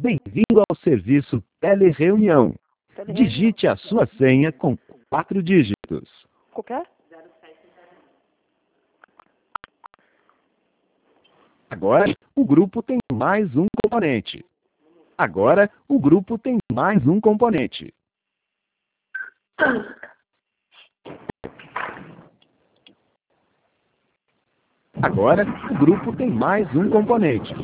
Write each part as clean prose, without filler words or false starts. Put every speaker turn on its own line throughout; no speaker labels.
Bem-vindo ao serviço Telereunião. Digite a sua senha com 4 dígitos.
Qualquer?
Agora, o grupo tem mais um componente. Agora, o grupo tem mais um componente. Agora, o grupo tem mais um componente.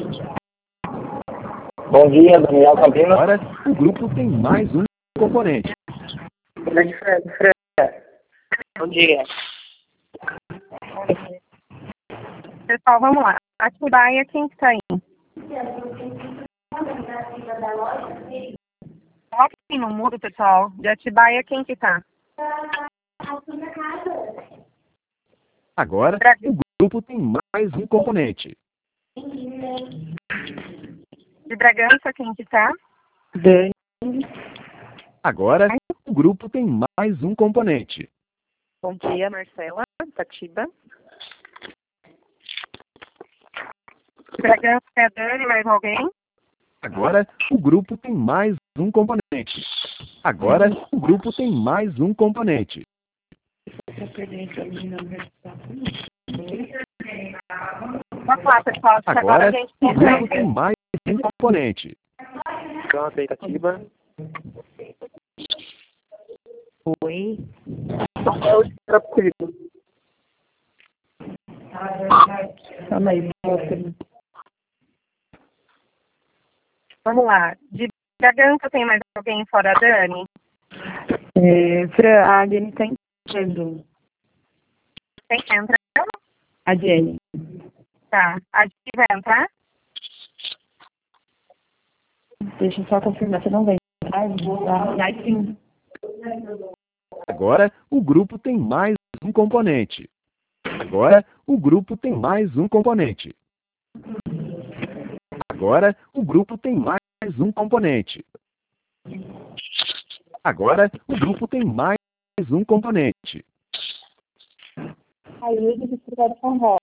Bom dia, Daniel Campina.
Agora, o grupo tem mais um componente.
Bom dia.
Pessoal, vamos lá. Atibaia, quem que tá aí? Coloque aqui no mudo, pessoal. De Atibaia, quem que tá?
Agora, o grupo tem mais um componente.
De Bragança, quem que tá?
Dani.
Agora, o grupo tem mais um componente.
Bom dia, Marcela. Tatiba. De Bragança é a Dani, mais alguém?
Agora, o grupo tem mais um componente. Agora, o grupo tem mais um componente.
Vamos lá, pessoal. Que agora a
Agora,
gente
o grupo tem mais um componente.
Pronto, Tatiba.
Oi. Calma aí,
Vamos lá. De Bragança tem mais alguém fora a Dani?
Fran, a Jenny tá entrando.
Quem que entra?
A Jenny.
Tá. A Di vai entrar?
Deixa eu só confirmar, você não vem. Vai sim.
Agora, o grupo tem mais um componente. Agora, o grupo tem mais um componente. Agora, o grupo tem mais um componente. Agora, o grupo tem mais um componente.
Aí, eu disse que vai com roda.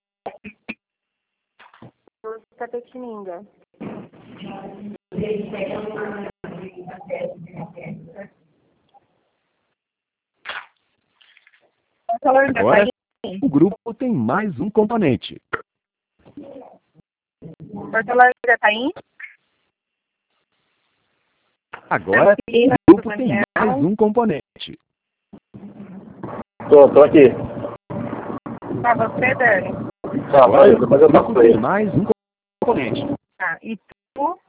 Tapetininga.
Agora, o grupo tem mais um componente.
Porto Alegre tá aí?
Agora, o grupo tem mais um componente.
Tô aqui.
Tá você, Dani?
Agora, o
Depois eu
grupo
toco ele.
tem mais um componente.
Tá. E tu?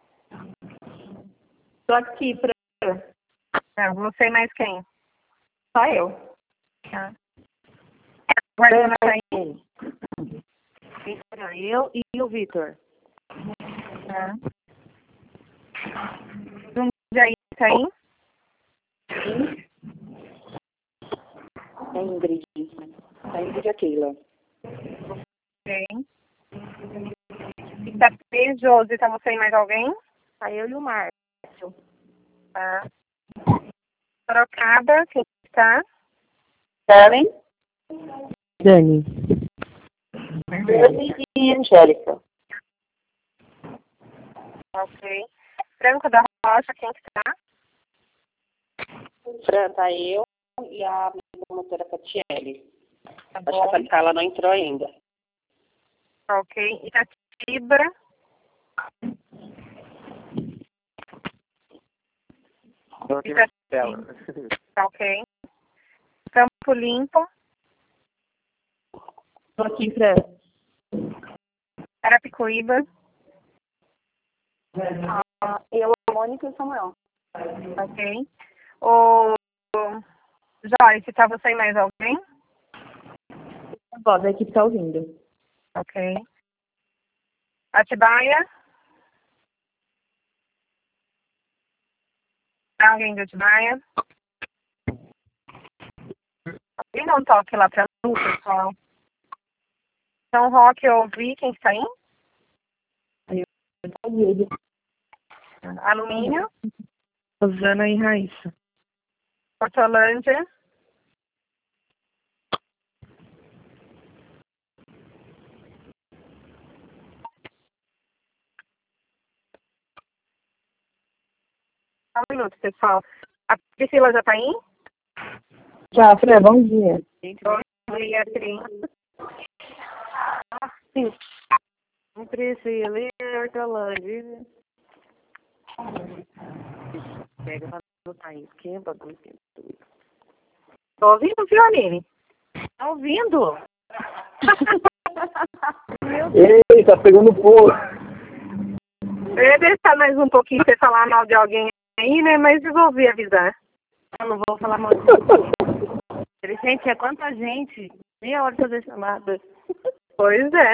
Tô aqui, Fran.
Tá. Você mais quem?
Só eu.
Tá. Guardana tá aí?
Eu e o Vitor.
Tá. Jundiaí tá aí?
A Ingrid. A Ingrid e a Keila.
Ok. Itapê, Josi, tá você e mais alguém?
Tá eu e o Márcio.
Tá. Sorocaba, quem tá?
Karen. Dani. Dani e Angélica.
Ok. Franco da Rocha, quem que tá?
Fran, tá eu e a promotora Catiele.
Tá
Acho
bom.
que a Carla não entrou ainda.
Ok. Itatiba.
Tô aqui na tela.
Tá ok. Campo Limpo.
Tô aqui, Fran.
Arapicuíba.
Eu, a Mônica e o Samuel.
Ok. O Joyce, tá você e mais alguém?
A voz da equipe tá ouvindo.
Ok. Atibaia. Tá alguém de Atibaia? Alguém dá um toque lá pra Lu, pessoal. São Roque, eu ouvi. Quem que tá aí? Alumínio.
Rosana e Raíssa.
Hortolândia. Só um minuto, pessoal. A Priscila já está aí?
Já, Fran, bom dia.
Bom dia, Priscila.
Sim. Priscila e Hortolândia. Pega pra botar isso. Quem é bagulho?
Tô ouvindo, Fiorini?
Tá ouvindo?
Ei, tá pegando fogo.
Eu ia deixar mais um pouquinho você falar mal de alguém aí, né? Mas resolvi avisar.
Eu não vou falar mal de você. Gente, é quanta gente. Meia hora de fazer chamada.
Pois é.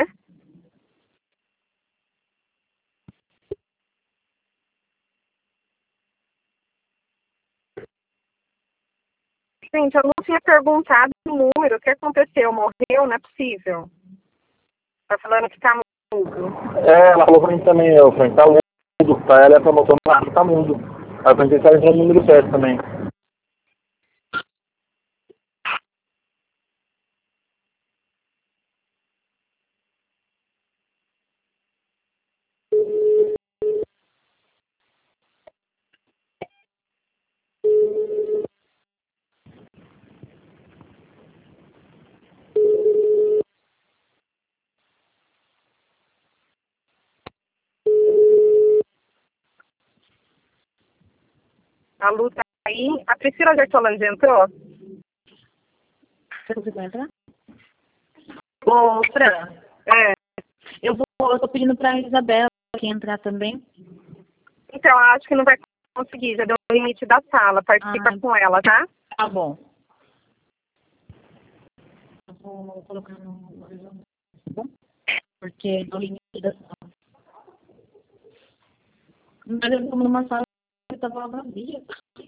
Gente, eu não tinha perguntado o número. O que aconteceu? Morreu? Não é possível. Tá falando que tá mudo.
É, ela falou pra mim também, eu falei, tá mundo. Pra ela é promoção, tá mundo. Aí eu pensei que ela entrou no número certo também.
A Lu tá aí. A Priscila Gertolândia entrou?
Você conseguiu entrar?
Ô, Fran,
É.
Eu tô pedindo pra Isabela aqui entrar também.
Então, eu acho que não vai conseguir. Já deu o limite da sala. Participa com ela, tá?
Tá bom. Eu vou colocar no horizontal, tá bom? Porque é o limite da sala. Mas eu tô numa sala que tava vazia.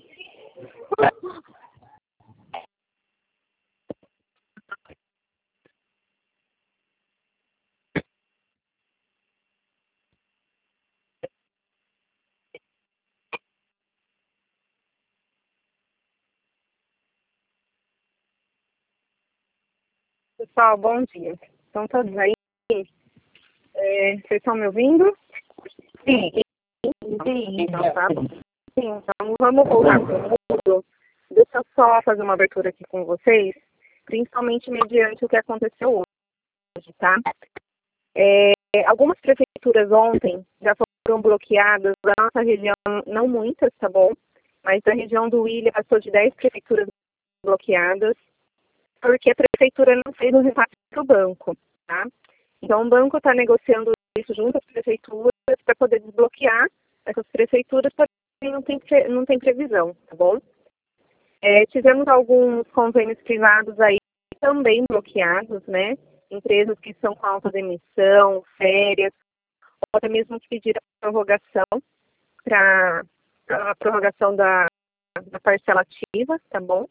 Pessoal, bom dia. Estão todos aí? Vocês estão me ouvindo?
sim.
Então, tá bom. Sim, então vamos voltar para o mundo. Deixa eu só fazer uma abertura aqui com vocês, principalmente mediante o que aconteceu hoje, tá? Algumas prefeituras ontem já foram bloqueadas da nossa região, não muitas, tá bom? Mas a região do William passou de 10 prefeituras bloqueadas, porque a prefeitura não fez um repasse para o banco, tá? Então o banco está negociando isso junto às prefeituras para poder desbloquear essas prefeituras, porém não tem previsão, tá bom? Tivemos alguns convênios privados aí também bloqueados, né? Empresas que estão com alta demissão, férias, ou até mesmo que pediram prorrogação para a prorrogação da parcela ativa, tá bom?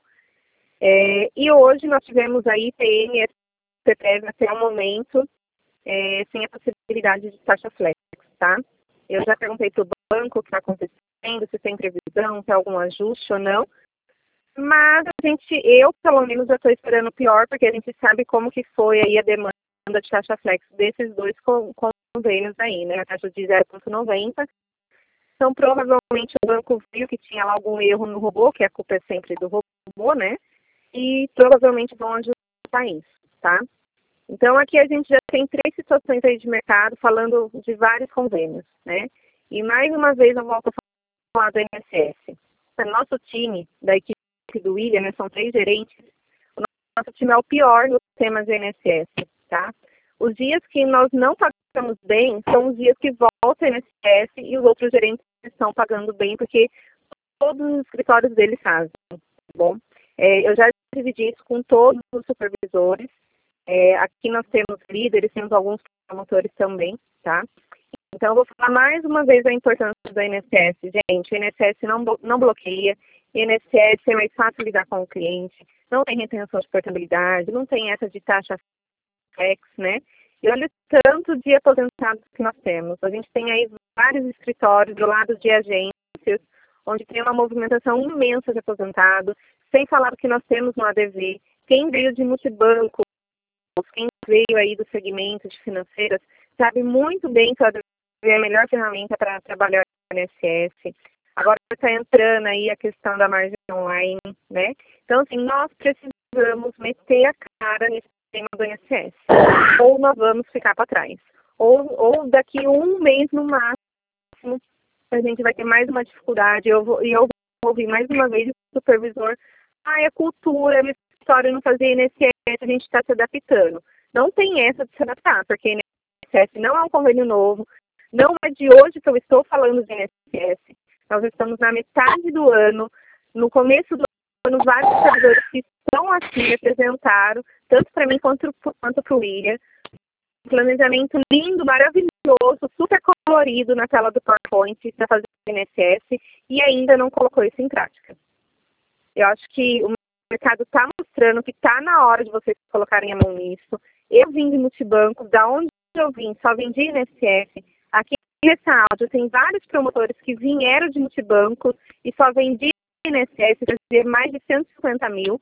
E hoje nós tivemos aí PM e CPEV até o momento sem a possibilidade de taxa flex, tá? Eu já perguntei para o banco o que está acontecendo, se tem previsão, se tem algum ajuste ou não. Mas eu pelo menos já estou esperando o pior, porque a gente sabe como que foi aí a demanda de taxa flex desses dois convênios aí, né? A taxa de 0,90. Então, provavelmente o banco viu que tinha lá algum erro no robô, que a culpa é sempre do robô, né? E provavelmente vão ajustar isso, tá? Então, aqui a gente já tem 3 situações aí de mercado falando de vários convênios, né? E mais uma vez eu volto a falar do INSS. O nosso time, da equipe do William, né, são 3 gerentes, o nosso time é o pior nos temas do INSS, tá? Os dias que nós não pagamos bem são os dias que volta o INSS e os outros gerentes estão pagando bem, porque todos os escritórios deles fazem, tá bom? Eu já dividi isso com todos os supervisores. Aqui nós temos líderes, temos alguns promotores também, tá? Então, eu vou falar mais uma vez a importância do INSS. Gente, o INSS não bloqueia, o INSS é mais fácil lidar com o cliente, não tem retenção de portabilidade, não tem essa de taxa flex, né? E olha o tanto de aposentados que nós temos. A gente tem aí vários escritórios do lado de agências, onde tem uma movimentação imensa de aposentados, sem falar que nós temos no ADV. Quem veio de multibanco, quem veio aí do segmento de financeiras, sabe muito bem que o ADV é a melhor ferramenta para trabalhar no INSS. Agora está entrando aí a questão da margem online, né? Então, assim, nós precisamos meter a cara nesse tema do INSS. Ou nós vamos ficar para trás. Ou daqui um mês no máximo, a gente vai ter mais uma dificuldade. Eu vou ouvir mais uma vez o supervisor. É cultura, é minha história não fazer INSS, a gente está se adaptando. Não tem essa de se adaptar, porque INSS não é um convênio novo. Não é de hoje que eu estou falando de INSS. Nós estamos na metade do ano. No começo do ano, vários servidores que estão aqui me apresentaram, tanto para mim quanto para o William. Um planejamento lindo, maravilhoso, super colorido na tela do PowerPoint para fazer o INSS e ainda não colocou isso em prática. Eu acho que o mercado está mostrando que está na hora de vocês colocarem a mão nisso. Eu vim de multibanco, da onde eu vim, só vendi INSS. Aqui nesse áudio tem vários promotores que vieram de multibanco e só vendi INSS para fazer mais de 150 mil.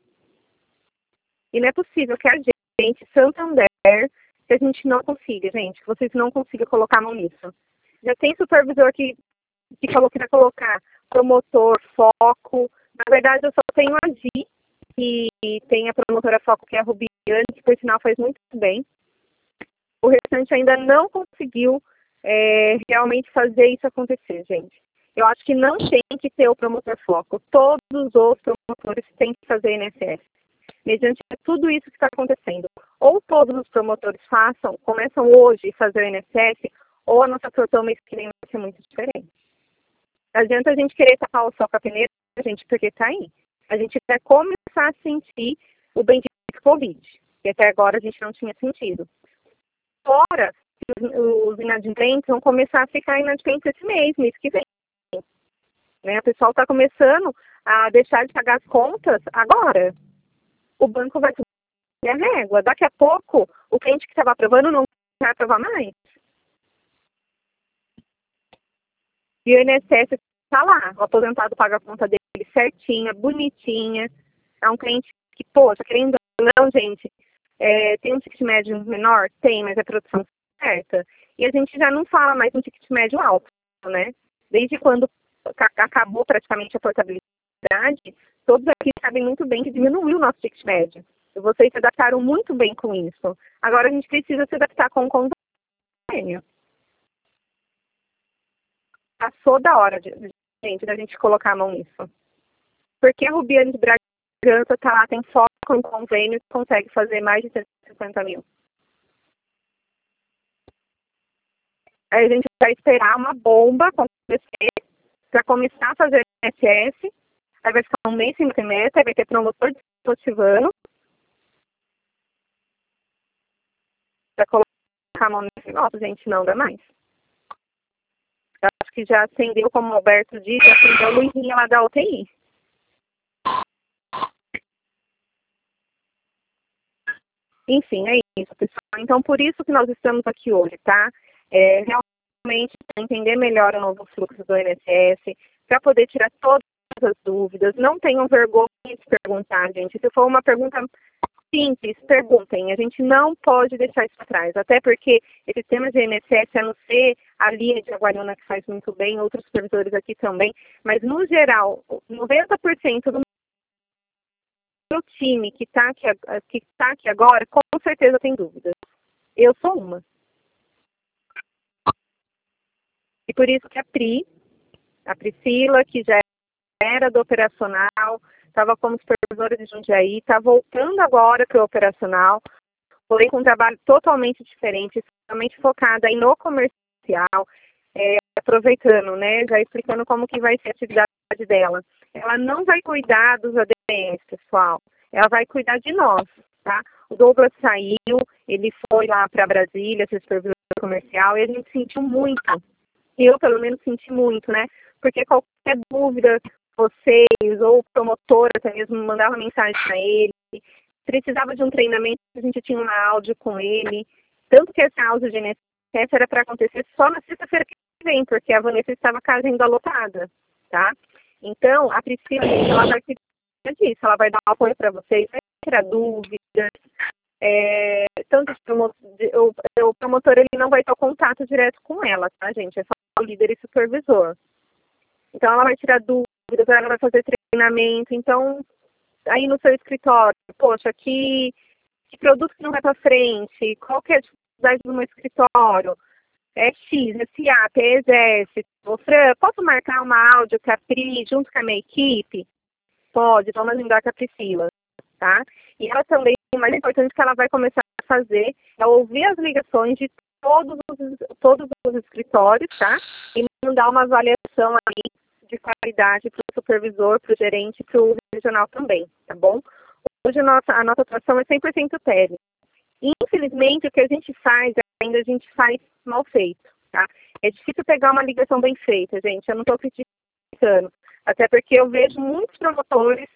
E não é possível que a gente, Santander, que a gente não consiga, gente, que vocês não consigam colocar a mão nisso. Já tem supervisor que falou que vai colocar promotor, foco. Na verdade, eu só tenho a Gi, que tem a promotora foco, que é a Rubiane, que por sinal faz muito bem. O restante ainda não conseguiu realmente fazer isso acontecer, gente. Eu acho que não tem que ter o promotor foco. Todos os outros promotores têm que fazer INSS. Mediante tudo isso que está acontecendo. Ou todos os promotores começam hoje a fazer o INSS, ou a nossa produção mês que vem vai ser muito diferente. Não adianta a gente querer tapar o sol com a peneira, gente, porque está aí. A gente vai começar a sentir o bendito Covid, que até agora a gente não tinha sentido. Fora, os inadimplentes vão começar a ficar inadimplentes esse mês que vem. Né? O pessoal está começando a deixar de pagar as contas agora. O banco vai subir a régua. Daqui a pouco, o cliente que estava aprovando não vai aprovar mais. E o INSS está lá. O aposentado paga a conta dele certinha, bonitinha. É um cliente que, poxa, querendo ou não, gente, tem um ticket médio menor? Tem, mas é produção certa. E a gente já não fala mais um ticket médio alto, né? Desde quando acabou praticamente a portabilidade, todos aqui sabem muito bem que diminuiu o nosso ticket médio. E vocês se adaptaram muito bem com isso. Agora a gente precisa se adaptar com o convênio. Passou da hora, da gente colocar a mão nisso. Porque a Rubiane de Bragança está lá, tem foco em convênio e consegue fazer mais de 150 mil. Aí a gente vai esperar uma bomba acontecer para começar a fazer INSS. Aí vai ficar um mês sem ter meta, aí vai ter promotor desmotivando para colocar a mão nesse negócio, gente, não dá mais. Eu acho que já acendeu, como o Alberto disse, acendeu a luzinha lá da UTI. Enfim, é isso, pessoal. Então, por isso que nós estamos aqui hoje, tá? Realmente, para entender melhor o novo fluxo do INSS, para poder tirar todas as dúvidas. Não tenham vergonha de perguntar, gente. Se for uma pergunta simples, perguntem. A gente não pode deixar isso para trás. Até porque esse tema de INSS, a não ser a Lia de Aguariúna, que faz muito bem, outros supervisores aqui também, mas, no geral, 90% do meu time que está aqui agora, com certeza tem dúvidas. Eu sou uma. E por isso que a Priscila, que já era do operacional, estava como supervisora de Jundiaí, está voltando agora para o operacional, porém com um trabalho totalmente diferente, totalmente focada aí no comercial, aproveitando, né, já explicando como que vai ser a atividade dela. Ela não vai cuidar dos ADMs, pessoal, ela vai cuidar de nós, tá? O Douglas saiu, ele foi lá para Brasília, ser supervisor comercial, e a gente sentiu muito. Eu, pelo menos, senti muito, né? Porque qualquer dúvida, vocês ou o promotor até mesmo mandava mensagem para ele, precisava de um treinamento, a gente tinha um áudio com ele. Tanto que esse áudio de INSS era para acontecer só na sexta-feira que vem, porque a Vanessa estava com a agenda lotada, tá? Então, a Priscila, ela vai cuidar disso, ela vai dar um apoio para vocês, vai tirar dúvidas. Tanto o promotor ele não vai ter contato direto com ela, tá, gente? É só o líder e supervisor. Então, ela vai tirar dúvidas, ela vai fazer treinamento. Então, aí no seu escritório, poxa, que produto que não vai para frente? Qual que é a dificuldade do meu escritório? É X, é SIAP, é Exército. Fran, posso marcar uma áudio com a Pri junto com a minha equipe? Pode, vamos agendar com a Priscila, tá? E ela também, o mais importante que ela vai começar a fazer é ouvir as ligações de todos os escritórios, tá? E mandar uma avaliação aí de qualidade para o supervisor, para o gerente e para o regional também, tá bom? Hoje a nossa atuação é 100% técnica. Infelizmente, o que a gente faz, ainda a gente faz mal feito, tá? É difícil pegar uma ligação bem feita, gente. Eu não estou criticando. Até porque eu vejo muitos promotores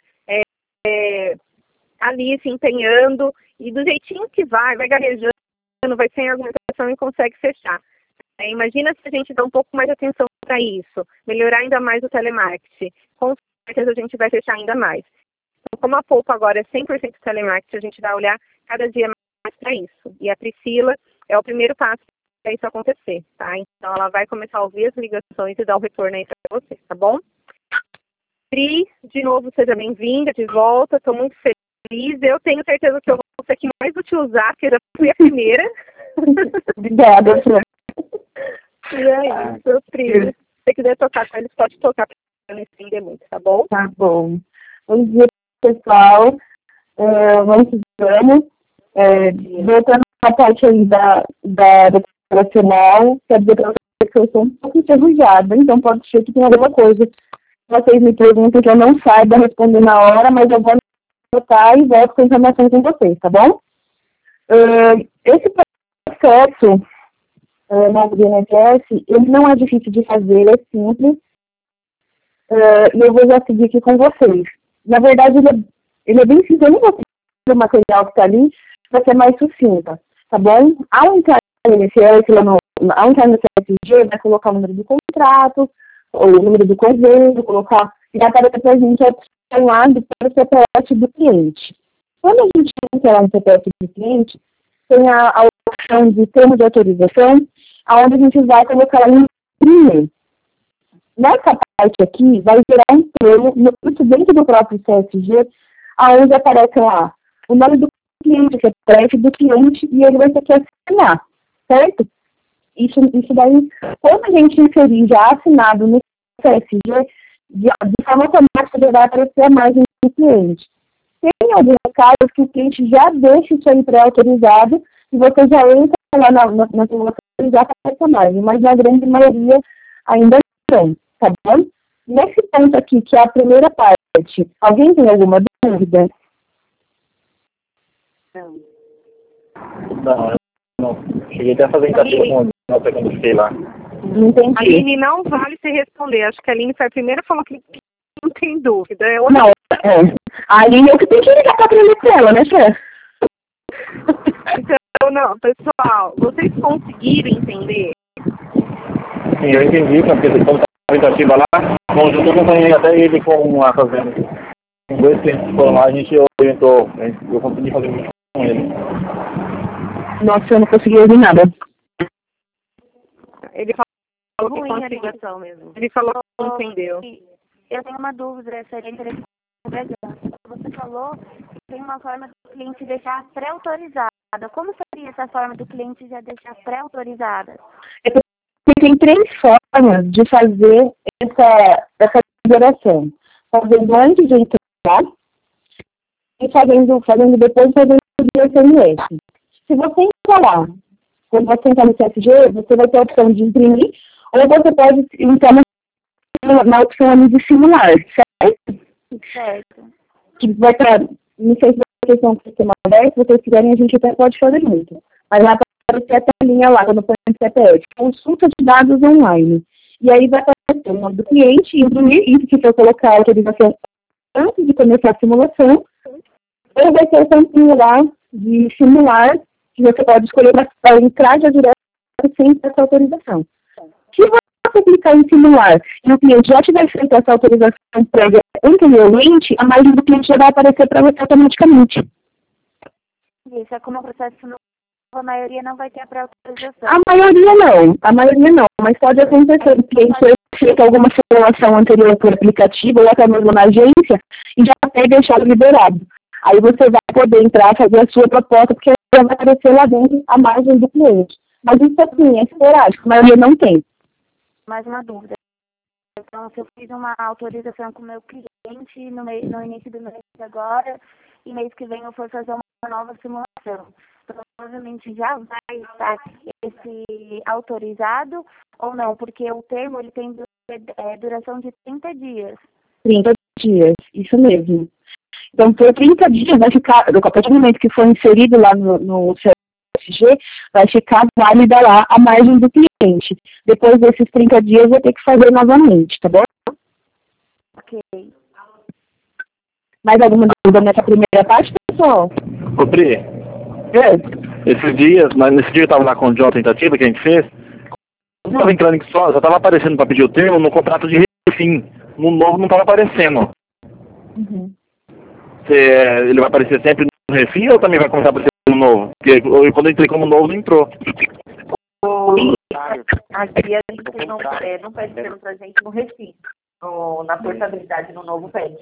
ali se empenhando e do jeitinho que vai gaguejando, vai sem argumentação e consegue fechar. Imagina se a gente dá um pouco mais de atenção para isso, melhorar ainda mais o telemarketing. Com certeza a gente vai fechar ainda mais. Então, como a Poupa agora é 100% telemarketing, a gente vai olhar cada dia mais para isso. E a Priscila é o primeiro passo para isso acontecer, tá? Então, ela vai começar a ouvir as ligações e dar um retorno aí para você, tá bom? Pri, de novo, seja bem-vinda, de volta. Estou muito feliz. Eu tenho certeza que eu vou ser que mais vou te usar, porque eu já fui a primeira.
Obrigada, Fran.
E é isso, Pri. Se você quiser tocar com eles, pode tocar para não estender muito, tá bom?
Tá bom. Bom dia, pessoal. Vamos. Voltando à parte aí da operacional, quer dizer para vocês que eu sou um pouco enferrujada, então pode ser que tenha alguma coisa que vocês me perguntam que eu não saiba responder na hora, mas eu vou anotar e volto com informações com vocês, tá bom? Esse processo novo do INSS, ele não é difícil de fazer, ele é simples, e eu vou já seguir aqui com vocês. Na verdade, ele é bem simples, eu não vou o material que está ali para ser mais sucinta, tá bom? Ao entrar no INSS, ao entrar no CSG, vai colocar o número do contrato, o número do convênio, colocar, e vai aparecer para a gente a opção lá para o CPF do cliente. Quando a gente entra lá no CPF do cliente, tem a opção de termo de autorização, onde a gente vai colocar lá em imprimir. Nessa parte aqui, vai gerar um termo dentro do próprio CSG, onde aparece lá o nome do cliente, o CPF do cliente, e ele vai ter que assinar, certo? Isso daí, quando a gente inserir já assinado no CSG, de forma automática já vai aparecer a margem do cliente. Tem alguns casos que o cliente já deixa isso aí pré-autorizado e você já entra lá na simulação e já aparece a margem, mas na grande maioria ainda não, tá bom? Nesse ponto aqui, que é a primeira parte, alguém tem alguma dúvida?
Não. Cheguei até a fazer encaixe com a quando eu fiquei lá.
Entendi.
A Aline não vale se responder. Acho que a Aline foi a primeira que falou que não tem dúvida.
Não, a Aline é o que tem que ligar para aprender com ela, né, Fê?
Então, não, pessoal, vocês conseguiram entender?
Sim, eu entendi, porque você como a tentativa lá, bom, eu acompanhei até ele com a fazenda. Com 2 clientes que foram lá, a gente orientou, eu consegui fazer muito com ele.
Nossa, eu não consegui ouvir nada.
Ele falou que
Ruim a
conseguiu.
ligação mesmo.
Ele falou que entendeu.
Eu tenho uma dúvida, seria interessante. Você falou que tem uma forma do cliente deixar pré-autorizada. Como seria essa forma do cliente já deixar pré-autorizada?
Tem 3 formas de fazer essa liberação. Fazendo antes de entrar e fazendo depois, fazendo via SMS. Se você entrar lá, quando você entrar no CSG, você vai ter a opção de imprimir, ou você pode entrar na opção ali de simular, certo?
Certo.
Que vai estar, não sei se vocês estão com o sistema aberto, se vocês quiserem, a gente até pode fazer muito. Mas lá aparecer a telinha lá, quando põe o CPF, consulta de dados online. E aí vai aparecer o nome do cliente, imprimir isso que for colocar a autorização antes de começar a simulação, ou vai ter o tampinho lá de simular, que você pode escolher para entrar já direto sem essa autorização. Se você clicar em simular e o cliente já tiver feito essa autorização prévia anteriormente, a margem do cliente já vai aparecer para você automaticamente.
Isso é como o processo novo, a maioria não vai ter a pré-autorização.
A maioria não, mas pode acontecer o cliente feito alguma simulação anterior por aplicativo ou até mesmo na agência e já ter deixado liberado. Aí você vai poder entrar, fazer a sua proposta, porque já vai aparecer lá dentro a margem do cliente. Mas isso assim, é esporádico, mas eu não tenho.
Mais uma dúvida. Então, se eu fiz uma autorização com o meu cliente no início do mês agora, e mês que vem eu for fazer uma nova simulação, provavelmente já vai estar esse autorizado ou não? Porque o termo ele tem duração de 30 dias.
30 dias, isso mesmo. Então, por 30 dias, vai ficar, a partir do momento que for inserido lá no CSG, vai ficar válida lá a margem do cliente. Depois desses 30 dias, vai ter que fazer novamente, tá bom?
Ok.
Mais alguma dúvida nessa primeira parte, pessoal?
Ô, Pri, esses dias, nesse dia eu estava lá com o John Tentativa, que a gente fez, eu estava entrando em só, já estava aparecendo para pedir o termo no contrato de refim. No novo não estava aparecendo.
Uhum.
Ele vai aparecer sempre no refim ou também vai começar a aparecer no novo? Porque quando eu entrei como novo, não entrou.
Aqui a gente não pede termo pra gente no refim. Na portabilidade no novo pede.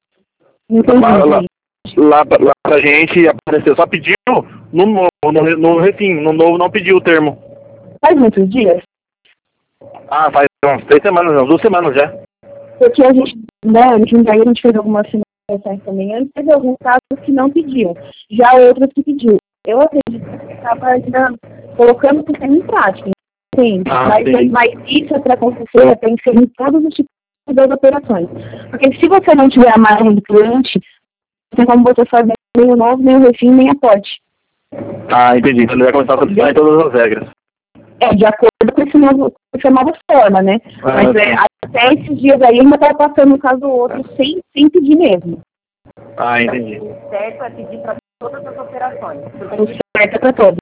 Lá pra gente apareceu, só pediu no novo, no refim, no novo não pediu o termo.
Faz muitos dias?
Ah, faz umas 3 semanas, não, 2 semanas já.
Porque a gente, né, a gente fez algumas simulações também, antes teve alguns casos que não pediam, já outros que pediu. Eu acredito que estava ainda colocando o sistema em prática, sim, mas isso é para acontecer, tem que ser em todos os tipos das operações. Porque se você não tiver a margem do cliente, não tem como você fazer nem o novo, nem o refim, nem a porte.
Ah, entendi. Então ele vai começar a satisfazer todas as regras.
De acordo com essa nova forma, né? Mas até esses dias aí ainda está passando um caso ou outro sem pedir mesmo.
Ah, entendi.
O certo é pedir para todas as operações.
O certo é para todos.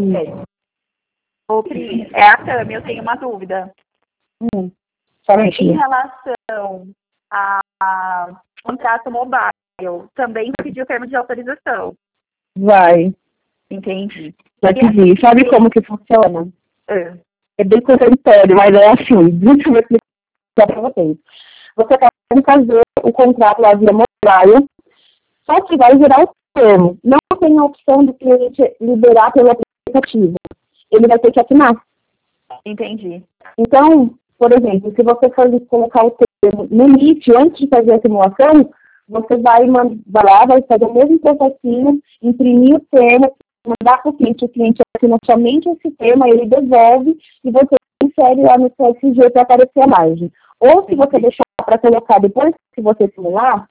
Ô, Pri, é a Tami, eu tenho uma dúvida.
Somente.
Em relação a contrato mobile, também pediu o termo de autorização.
Vai.
Entendi.
Vai pedir. Sabe como que funciona? É bem contraditório, mas é assim. Deixa eu explicar para vocês. Você pode fazer o contrato lá via mobile, só que vai gerar o termo. Não tem a opção do cliente liberar pelo aplicativo. Ele vai ter que assinar.
Entendi.
Então, por exemplo, se você for colocar o termo no início, antes de fazer a simulação, você vai lá, vai fazer o mesmo processinho, imprimir o termo, mandar para o cliente assina somente esse termo, aí ele devolve e você insere lá no CSG para aparecer a margem. Ou se você deixar para colocar depois que você simular,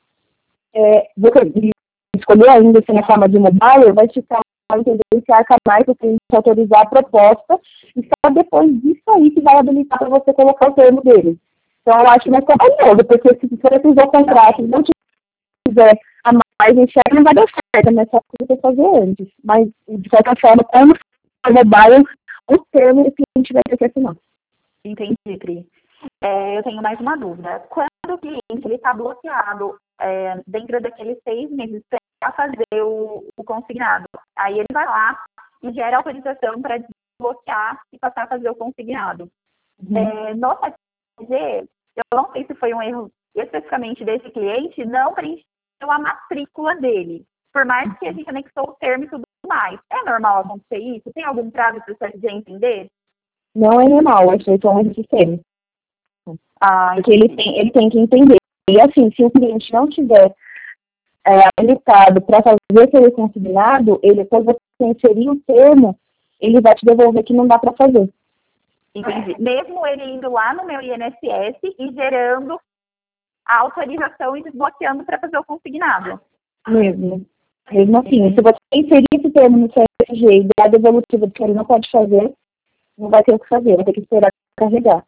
você escolher ainda se na forma de mobile, vai ficar que arca mais para o cliente autorizar a proposta e só depois disso aí que vai habilitar para você colocar o termo dele. Então, eu acho mais trabalhoso, porque se você fizer o contrato e não tiver a margem certa, não vai dar certo, né? Só que você fazer antes. Mas, de qualquer forma, como for mobile, o termo o cliente vai ter que assinar.
Entendi, Pri. Eu tenho mais uma dúvida. Quando o cliente está bloqueado dentro daqueles 6 meses para fazer o consignado, aí ele vai lá e gera autorização para desbloquear e passar a fazer o consignado. No CSG, eu não sei se foi um erro especificamente desse cliente, não preencheu a matrícula dele. Por mais que a gente anexou o termo e tudo mais. É normal acontecer isso? Tem algum prazo para o CSG entender?
Não é normal, é feito um sistema. Porque ele tem que entender. E assim, se o cliente não tiver habilitado para fazer aquele consignado, quando você inserir o termo, ele vai te devolver que não dá para fazer.
Entendi. Mesmo ele indo lá no meu INSS e gerando a autorização e desbloqueando para fazer o consignado.
Mesmo assim, se você inserir esse termo no CSG e der a devolutiva que ele não pode fazer, não vai ter o que fazer, vai ter que esperar carregar.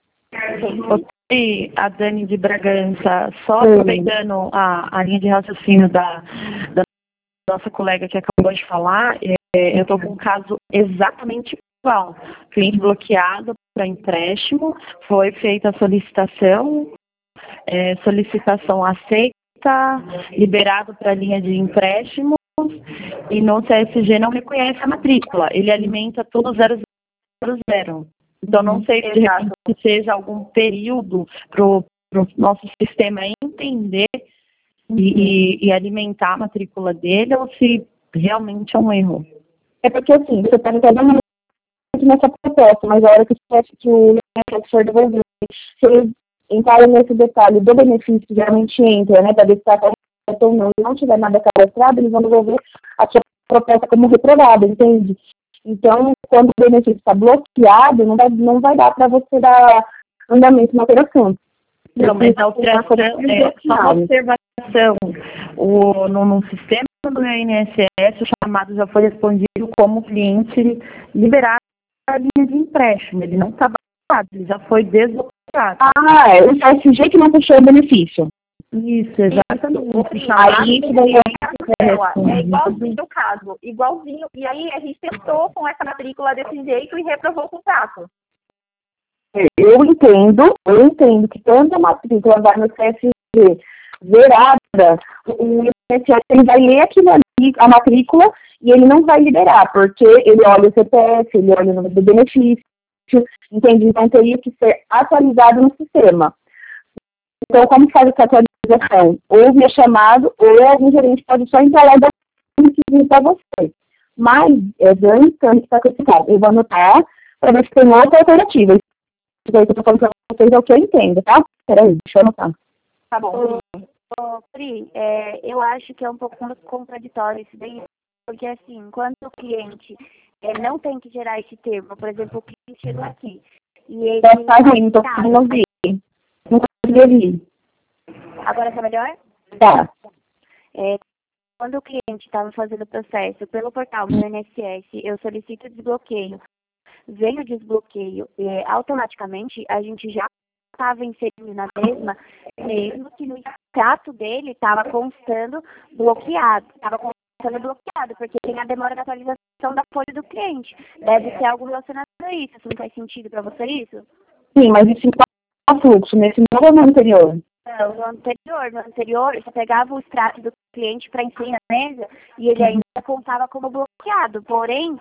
E a Dani de Bragança, só aproveitando a linha de raciocínio da nossa colega que acabou de falar, eu estou com um caso exatamente igual. Cliente bloqueado para empréstimo, foi feita a solicitação aceita, liberado para a linha de empréstimo e no CSG não reconhece a matrícula, ele alimenta tudo 000. Então, não sei se de repente seja algum período para o nosso sistema entender e alimentar a matrícula dele, ou se realmente é um erro.
É porque, assim, você está entendendo nessa proposta, mas a hora que o INSS for devolver, se eles entrarem nesse detalhe do benefício que geralmente entra, né, para ver se está correto ou não, e não tiver nada cadastrado, eles vão devolver a sua proposta como reprovada, entende? Então, quando o benefício está bloqueado, não vai dar para você dar andamento na operação.
Não, mas a alteração é só uma observação. No sistema do INSS, o chamado já foi respondido como o cliente liberar a linha de empréstimo. Ele não estava bloqueado, ele já foi desbloqueado.
É o CSG que não puxou o benefício.
Isso, exatamente.
Aí é igualzinho o caso, igualzinho. E aí a gente tentou com essa matrícula desse jeito e reprovou o contrato.
Eu entendo que quando a matrícula vai no CSG zerada, o INSS ele vai ler aquilo ali, a matrícula, e ele não vai liberar, porque ele olha o CPF, ele olha o número do benefício, entende? Então teria que ser atualizado no sistema. Então, como faz essa atualização? Ou via chamado, ou algum gerente pode só entrar lá e dar um para você. Mas, Dani, que está com esse caso. Eu vou anotar para ver se tem outra alternativa. Isso aí que eu estou falando para vocês é o que eu entendo, tá? Peraí, deixa eu anotar.
Tá bom.
Pri, eu acho que é um pouco contraditório isso daí, porque assim, quando o cliente não tem que gerar esse termo, por exemplo, o cliente chegou aqui e ele...
Tá ruim, não tô conseguindo ouvir. Não consegui ouvir.
Agora tá melhor?
Tá.
Quando o cliente estava fazendo o processo pelo portal do INSS, eu solicito o desbloqueio, vem o desbloqueio, automaticamente a gente já estava inserindo na mesmo que no extrato dele estava constando bloqueado, porque tem a demora da atualização da folha do cliente. Deve ser algo relacionado a isso. Isso não faz sentido para você isso?
Sim, mas isso é fluxo, nesse novo ou no anterior?
Não, no anterior, você pegava o extrato do cliente para inserir na mesa e ele ainda contava como bloqueado. Porém,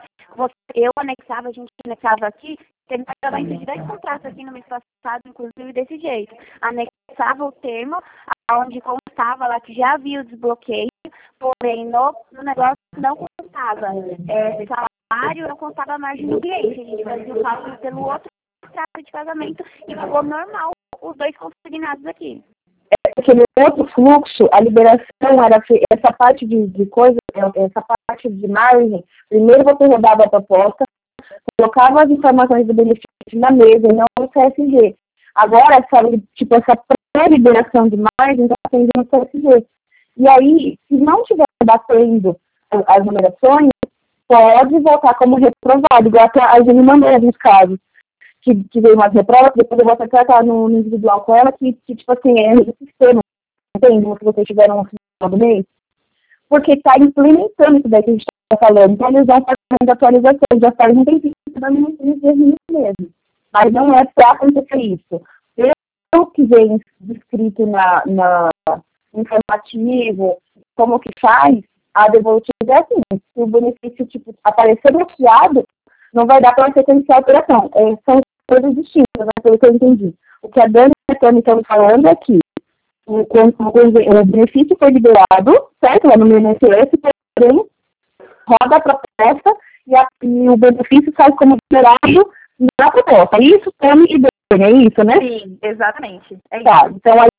a gente anexava aqui, teve que acabar em 10 contratos aqui no mês passado, inclusive desse jeito. Anexava o termo, onde constava lá que já havia o desbloqueio, porém no negócio não constava salário, não constava a margem do cliente. A gente fazia o cálculo pelo outro extrato de pagamento e ficou normal os dois consignados aqui.
Aquele outro fluxo, a liberação era essa parte de coisa, essa parte de margem. Primeiro você rodava a proposta, colocava as informações do benefício na mesa e não no CSG. Agora, essa pré-liberação de margem está sendo no CSG. E aí, se não estiver batendo as numerações, pode voltar como reprovado, igual a Jenny mandou em alguns casos. Que veio umas reprovas, depois eu vou até tratar no individual com ela, que tipo assim, é no sistema, entende? Se vocês tiveram no final do mês. Porque está implementando isso daí que a gente está falando. Então, eles vão fazendo atualizações, já faz um tempinho, nos dias mesmo. Mas não é para acontecer isso. Pelo que vem descrito no informativo, como que faz, a devolutiva é assim, se o benefício aparecer bloqueado, não vai dar para sequenciar a operação. São coisas distintas, né, pelo que eu entendi. O que a Dani e a Tânia estão falando é que o benefício foi liberado, certo? Lá no meu INSS, porém, roda a proposta e o benefício sai como liberado na proposta. Isso, Tânia e Dani, é isso, né?
Sim, exatamente.
Tá, então aí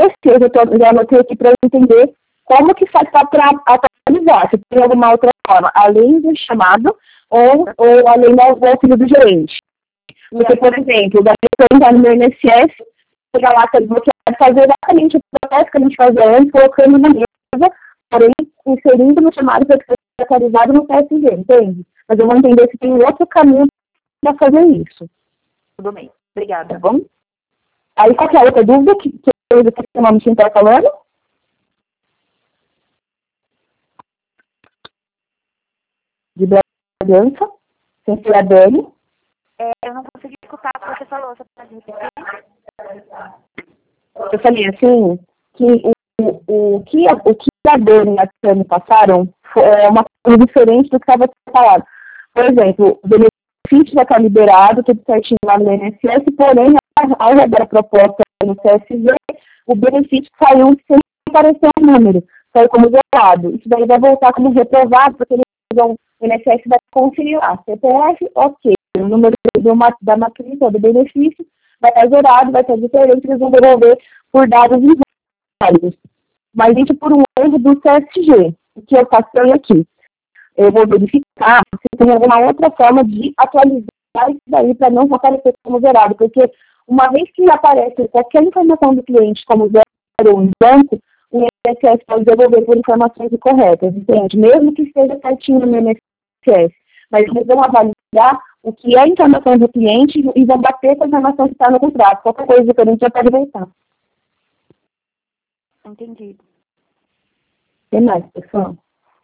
eu já anotei aqui para eu entender como que faz para atualizar, se tem alguma outra forma, além do chamado ou além do auxílio do gerente. Porque, por exemplo, da pessoa entrar no meu INSS, pegar lá, bloqueado, fazer exatamente o processo que a gente fazia antes, colocando na mesa, porém, inserindo no chamado para ser atualizado no CSG, entende? Mas eu vou entender se tem outro caminho para fazer isso.
Tudo bem, obrigada.
Tá bom? Aí, qualquer outra dúvida que o nome está falando? De Bragança, sem ser a Dani.
Eu não consegui escutar o que você falou, você pode repetir?
Eu falei assim, que o que a Dani e a Tânia passaram é uma coisa diferente do que estava falado. Por exemplo, o benefício benefício já está liberado, tudo certinho lá no INSS, porém, ao rever a proposta no CSV, o benefício saiu sem aparecer o número, saiu como zerado. Isso daí vai voltar como reprovado, porque o INSS vai conferir lá. CPF, ok. O número da matrícula do benefício vai estar zerado, vai estar diferente, eles vão devolver por dados inválidos. Mas isso por um erro do CSG, que eu passei aqui. Eu vou verificar se tem alguma outra forma de atualizar isso daí para não aparecer como zerado, porque uma vez que aparece qualquer informação do cliente como zero em banco, o INSS pode devolver por informações incorretas, entende? Mesmo que esteja certinho no INSS. Mas eles vão avaliar o que é a informação do cliente e vão bater com a informação que está no contrato. Qualquer coisa diferente já pode voltar.
Entendi.
Tem mais, pessoal?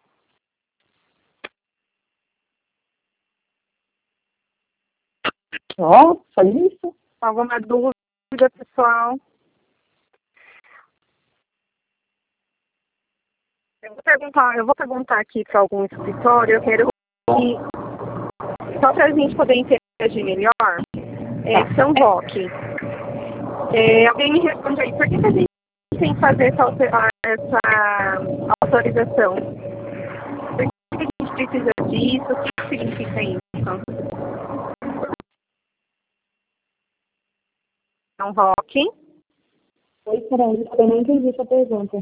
Só isso?
Alguma dúvida, pessoal? Eu vou perguntar aqui para algum escritório, eu quero que, só para a gente poder interagir melhor, São Roque. Alguém me responde aí, por que a gente tem que fazer essa autorização? Por que a gente precisa disso? O que significa isso? São Roque.
Oi, Fernanda, eu não entendi essa pergunta.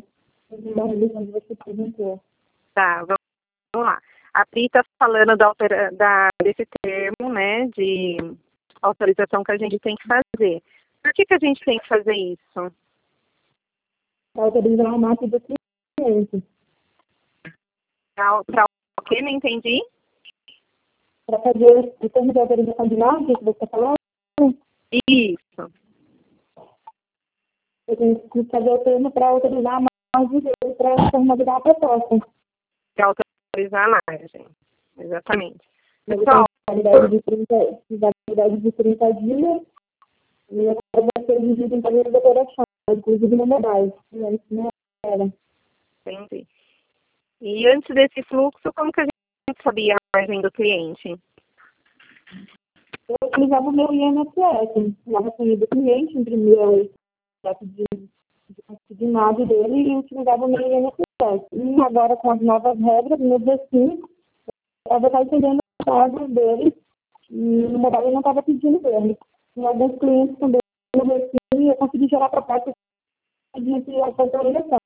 Tá, vamos lá. A Pri está falando desse termo, né, de autorização que a gente tem que fazer. Por que a gente tem que fazer isso?
Autorizar a massa do cliente.
Para o quê? Não entendi?
Para fazer o termo de autorização de massa que você está falando?
Isso.
Eu tenho que fazer o termo para autorizar a margem dele para formalizar a proposta.
Para autorizar a margem. Exatamente.
Pessoal, validade de 30 dias e agora vai ser dividido em período de operação, inclusive no mobile. Isso não era.
Entendi. E antes desse fluxo, como que a gente sabia a margem do cliente?
Eu utilizava o meu INSS, na senha do cliente, imprimia o de nada dele e utilizava o meu INSS. E agora, com as novas regras, no D5, eu estava entendendo os dados dele e no mobile eu não estava pedindo dele. E alguns clientes também no D5 eu consegui gerar propostas de autorização.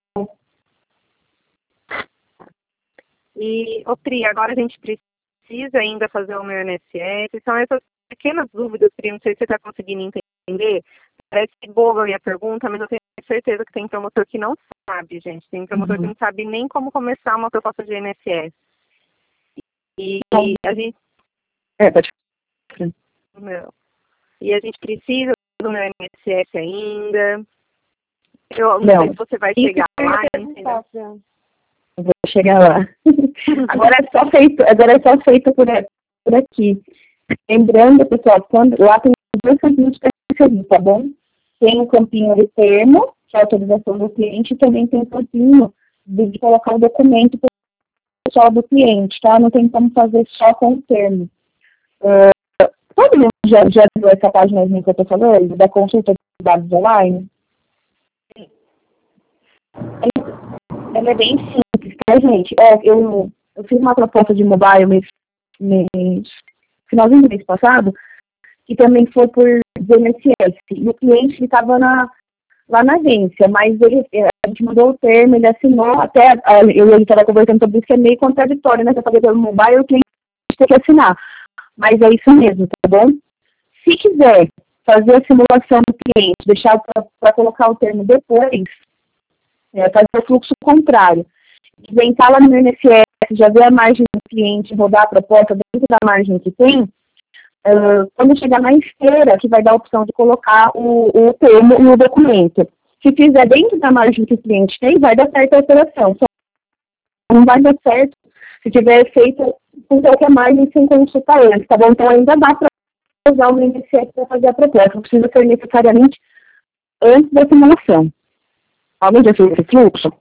E, Pri, agora a gente precisa ainda fazer o meu INSS. São essas pequenas dúvidas, Pri, não sei se você está conseguindo entender. Parece boba a minha pergunta, mas eu tenho certeza que tem promotor que não sabe, gente. Tem promotor que não sabe nem como começar uma proposta de INSS. E a gente...
Pode
E a gente precisa do meu INSS ainda. Eu não sei se você vai chegar lá, entendeu?
Eu vou chegar lá. Agora é só feito por aqui. Lembrando, pessoal, quando lá tem 2 campinhos para inserir, tá bom? Tem um campinho de termo, que é a autorização do cliente, e também tem um campinho de colocar o documento pessoal do cliente, tá? Não tem como fazer só com o termo. Todo mundo já viu essa página que eu estou falando, da consulta de dados online? Ela é bem simples, tá, gente? Eu fiz uma proposta de mobile finalzinho do mês passado, que também foi por INSS. E o cliente estava lá na agência, mas a gente mandou o termo, ele assinou, até eu estava conversando sobre isso, que é meio contraditório, né? Se eu falei pelo mobile, o cliente tem que assinar. Mas é isso mesmo, tá bom? Se quiser fazer a simulação do cliente, deixar para colocar o termo depois, fazer o fluxo contrário. Entrar lá no INSS, já ver a margem do cliente, rodar a proposta dentro da margem que tem, quando chegar na esteira, que vai dar a opção de colocar o termo no documento. Se fizer dentro da margem que o cliente tem, vai dar certo a operação. Só não vai dar certo se tiver feito com qualquer margem sem consultar antes, tá bom? Então ainda dá para usar o INSS para fazer a proposta. Não precisa ser necessariamente antes da simulação. Alguém já fez esse fluxo?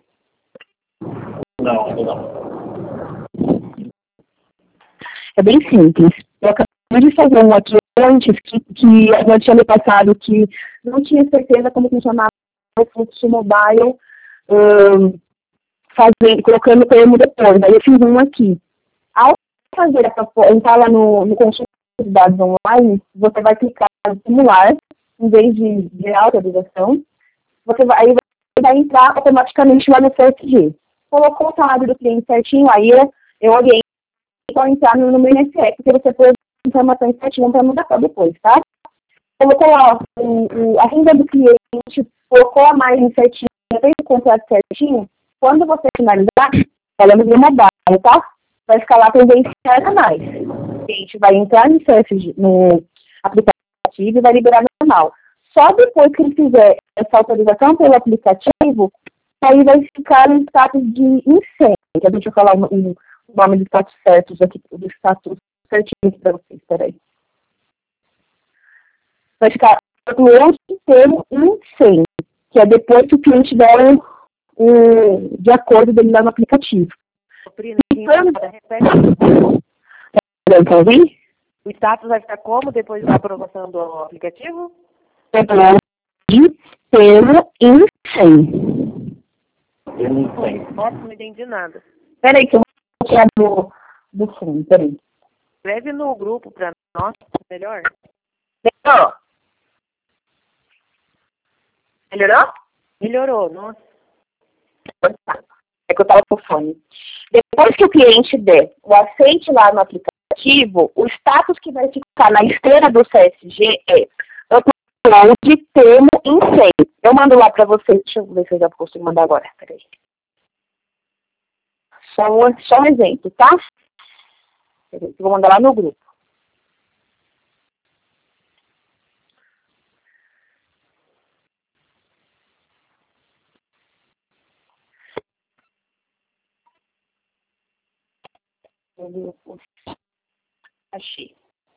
Não.
É bem simples. Coloca pude fazer um aqui antes, que a gente tinha me passado que não tinha certeza como funcionava o fluxo mobile, colocando o termo depois. Aí eu fiz um aqui. Ao fazer entrar lá no conjunto de dados online, você vai clicar em simular, em vez de autorização, aí vai entrar automaticamente lá no CSG. Colocou o salário do cliente certinho, aí eu oriento para entrar no meu INSS, porque você pôs informações certinhas para mudar depois, tá? Colocou lá a renda do cliente, colocou a margem certinha, fez o contrato certinho. Quando você finalizar, ela é no mobile, tá? Vai ficar lá tendenciada a mais. O cliente vai entrar no aplicativo e vai liberar normal. Só depois que ele fizer essa autorização pelo aplicativo, aí vai ficar no status de incêndio. Deixa eu falar o nome do status certo aqui, do status certinho para vocês, peraí. Vai ficar no termo incêndio, que é depois que o cliente der de acordo dele lá no aplicativo.
O status vai ficar como depois da aprovação do aplicativo?
De termo incêndio.
Nossa, não entendi nada.
Peraí, que eu vou tirar do fundo, peraí.
Escreve no grupo para nós, melhor.
Melhorou? Melhorou?
Melhorou, nossa.
É que eu estava com fome. Depois que o cliente der o aceite lá no aplicativo, o status que vai ficar na esteira do CSG é upload termo incêndio. Eu mando lá para vocês. Deixa eu ver se eu já consigo mandar agora. Peraí. Só um exemplo, tá? Eu vou mandar lá no grupo. Achei.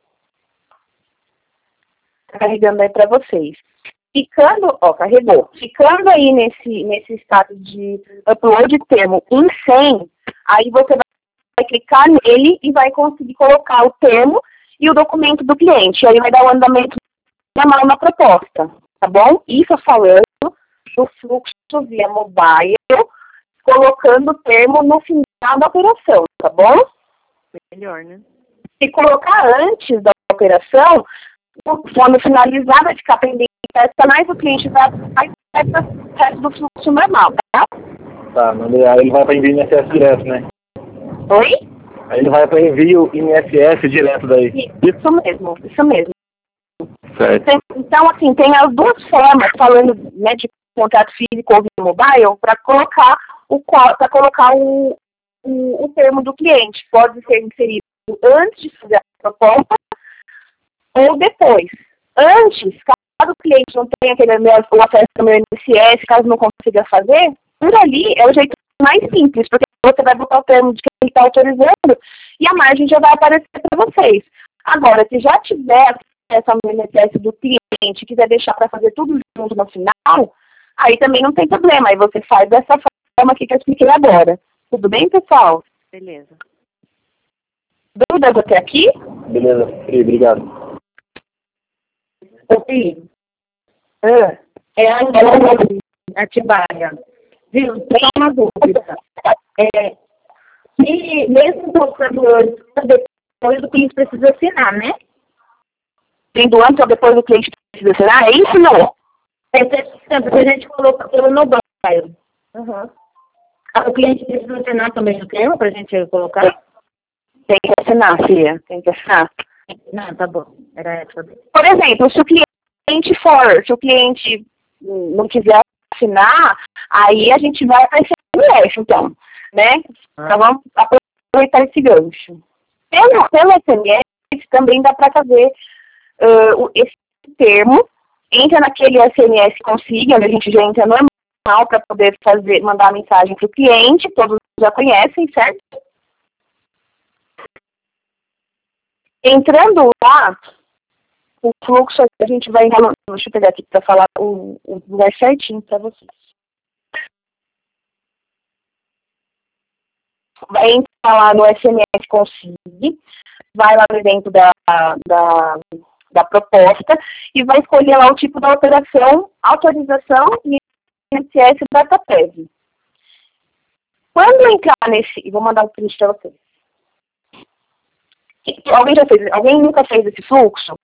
Tá carregando aí para vocês. Carregou. Ficando aí nesse status de upload termo em 100, aí você vai clicar nele e vai conseguir colocar o termo e o documento do cliente. Aí vai dar o andamento normal na proposta, tá bom? Isso falando do fluxo via mobile, colocando o termo no final da operação, tá bom?
Melhor, né?
Se colocar antes da operação, quando finalizar, vai ficar pendente mais, o cliente vai para o resto do fluxo normal, tá?
Tá, mas aí ele vai para envio INSS direto, né?
Oi?
Aí ele vai para envio INSS direto daí.
Isso mesmo.
Certo.
Então, assim, tem as duas formas, falando, né, de contrato físico ou via mobile, para colocar o termo do cliente. Pode ser inserido antes de fazer a proposta ou depois. Antes, caso o cliente não tenha o acesso ao meu INSS, caso não consiga fazer, por ali é o jeito mais simples, porque você vai botar o termo de que ele está autorizando e a margem já vai aparecer para vocês. Agora, se já tiver acesso ao INSS do cliente e quiser deixar para fazer tudo junto no final, aí também não tem problema. Aí você faz dessa forma aqui que eu expliquei agora. Tudo bem, pessoal?
Beleza.
Dúvidas até aqui?
Beleza, obrigado.
Sim. Atibaia. Viu? Tem uma dúvida. Se mesmo colocando depois o cliente precisa assinar, né?
Tendo antes ou depois o cliente precisa assinar, é isso não?
Porque a gente coloca pelo mobile. Uhum. O cliente precisa assinar também o termo para a gente colocar?
Tem que assinar, filha. Tem que assinar.
Não, tá bom. Era essa.
Por exemplo, se o cliente não quiser assinar, aí a gente vai para SMS, então, né? Então vamos aproveitar esse gancho. Pelo SMS também dá para fazer esse termo, entra naquele SMS Consiga, onde a gente já entra normal para poder mandar a mensagem para o cliente, todos já conhecem, certo? Entrando lá, o fluxo a gente vai entrar deixa eu pegar aqui para falar o lugar certinho para vocês. Vai entrar lá no SMS Consiga, vai lá dentro da proposta e vai escolher lá o tipo da operação, autorização e INSS DataPrev. Quando entrar nesse... Vou mandar um print para vocês. Alguém nunca fez esse fluxo?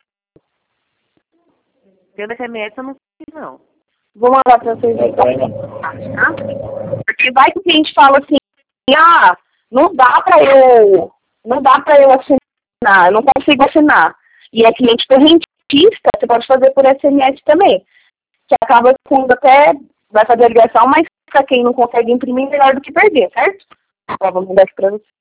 Pelo SMS eu não fiz, não.
Vou mandar para vocês. Tá? Porque vai que o cliente fala assim, não dá para eu assinar, eu não consigo assinar. E é cliente correntista, você pode fazer por SMS também. Que acaba sendo até, vai fazer a ligação, mas para quem não consegue imprimir, melhor do que perder, certo? Ó, vou mandar aqui para vocês.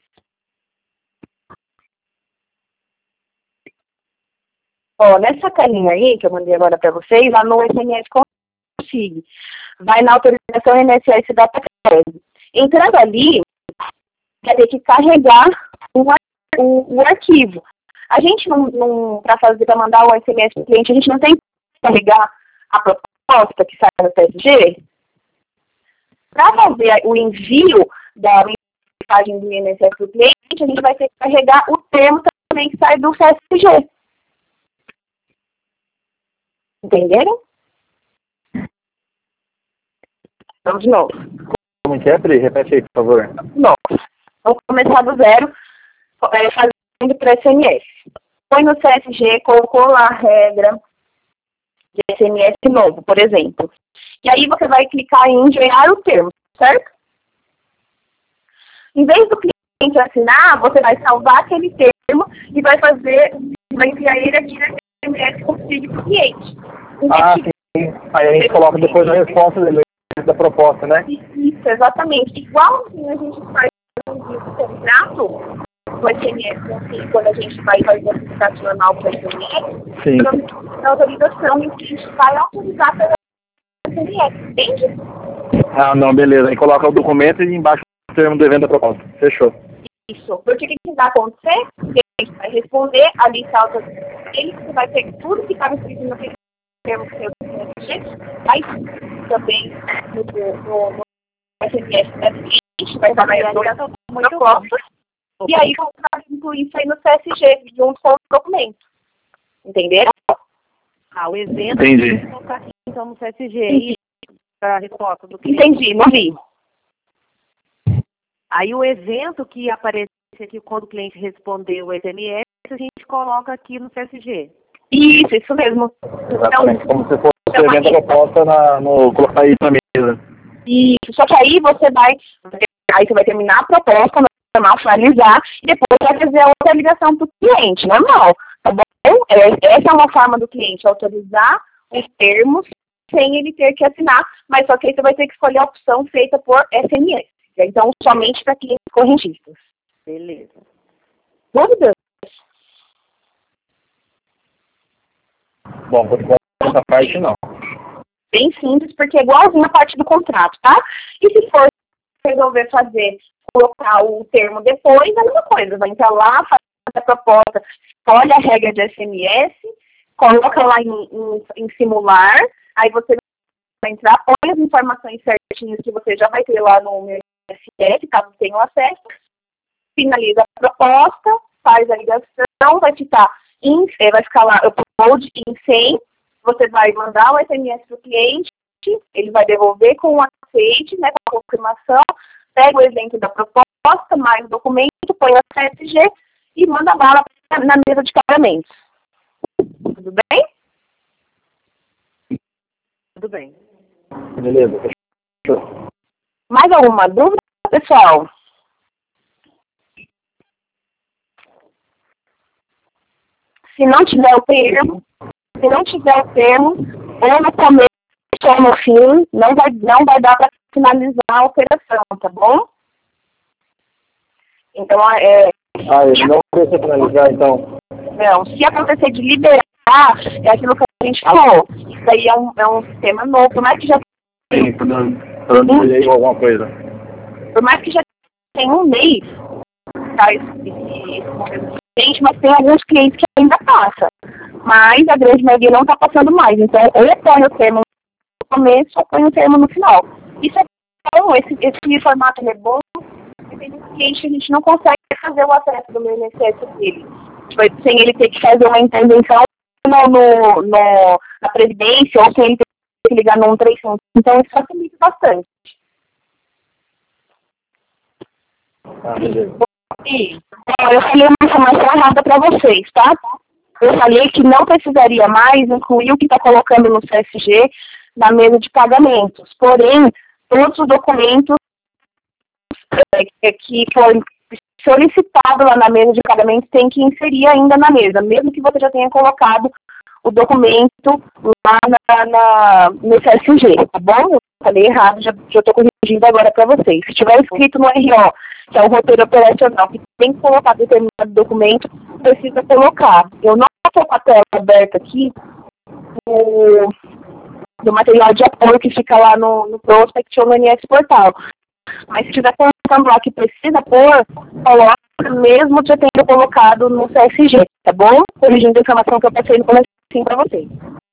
Ó, nessa carinha aí, que eu mandei agora para vocês, lá no SMS consigo. Vai na autorização INSS DataPrev. Entrando ali, vai ter que carregar o arquivo. A gente para mandar o SMS para o cliente, a gente não tem que carregar a proposta que sai no TSG. Para fazer o envio da mensagem do INSS para o cliente, a gente vai ter que carregar o termo também que sai do CSG. Entenderam? Vamos de novo.
Como que é, Pri? Repete aí, por favor.
Nossa. Vamos começar do zero, fazendo para SMS. Põe no CSG, colocou lá a regra de SMS novo, por exemplo. E aí você vai clicar em enviar o termo, certo? Em vez do cliente assinar, você vai salvar aquele termo e vai enviar ele aqui na SMS consigo para o cliente.
Sim. Aí a gente coloca depois a resposta da proposta, né?
Isso, exatamente. Igualzinho a gente faz o contrato, o SMS, quando a gente vai fazer a certificação anual para o SMS,
sim.
A autorização a gente vai autorizar pela SMS, entende?
Não, beleza. Aí coloca o documento e embaixo o termo do evento da proposta. Fechou.
Isso. Porque o que vai acontecer? Ele vai responder, ali está ele, você vai ter tudo que estava escrito no termo que você vai também no SMS da cliente, vai dar mais proposta. E aí você vai incluir isso aí no CSG, junto com o documento. Entenderam?
O evento.
Entendi.
Vou colocar aqui, então, no CSG para a resposta do cliente.
Entendi, não vi.
Aí o evento que aparece aqui quando o cliente respondeu o SMS, a gente coloca aqui no CSG.
Isso mesmo.
Exatamente, como se fosse o evento da proposta colocar isso na mesa.
Isso, só que aí você vai terminar a proposta, normal, finalizar, e depois vai fazer a outra ligação para o cliente, normal, tá bom? Essa é uma forma do cliente autorizar os termos sem ele ter que assinar, mas só que aí você vai ter que escolher a opção feita por SMS. Então, somente para clientes correntistas.
Beleza.
Dúvidas?
Bom, por enquanto, essa parte não.
Bem simples, porque é igualzinho a parte do contrato, tá? E se for resolver colocar o termo depois, é a mesma coisa. Vai entrar lá, faz a proposta, escolhe a regra de SMS, coloca lá em simular, aí você vai entrar, põe as informações certinhas que você já vai ter lá no INSS, caso tenha acesso, finaliza a proposta, faz a ligação, vai ficar lá upload em 100, você vai mandar o SMS para o cliente, ele vai devolver com o aceite, né, com a confirmação, pega o exemplo da proposta, mais o documento, põe o CSG e manda a bala na mesa de pagamentos. Tudo bem?
Tudo bem.
Beleza, fechou.
Mais alguma dúvida, pessoal? Se não tiver o termo, ou no começo ou no fim, não vai dar para finalizar a operação, tá bom? Então,
ele não precisa finalizar, então.
Não, se acontecer de liberar, é aquilo que a gente falou. Isso aí é um sistema novo, por mais que já
Sim, tô dando aí alguma coisa.
Por mais que já tenha um mês, tá, esse cliente, mas tem alguns clientes que ainda passa. Mas a grande maioria não está passando mais. Então, ou põe o termo no começo, ou põe o termo no final. Isso é bom, esse formato é bom, dependendo do cliente, a gente não consegue fazer o acesso do meu INSS dele. Sem ele ter que fazer uma intervenção na Previdência ou sem ele ter que ligar no 135. Então, isso facilita bastante. Eu falei uma informação errada para vocês, tá? Eu falei que não precisaria mais incluir o que está colocando no CSG na mesa de pagamentos. Porém, todos os documentos que forem solicitados lá na mesa de pagamentos tem que inserir ainda na mesa, mesmo que você já tenha colocado o documento lá no CSG, tá bom? Eu falei errado, já estou corrigindo agora para vocês. Se tiver escrito no RO, que é o roteiro operacional, que tem que colocar determinado documento, precisa colocar. Eu não estou com a tela aberta aqui do material de apoio que fica lá no Prospect ou no NS Portal. Mas se estiver colocando lá que precisa pôr, coloca mesmo já tendo colocado no CSG, tá bom? Corrigindo a informação que eu passei no começo para vocês.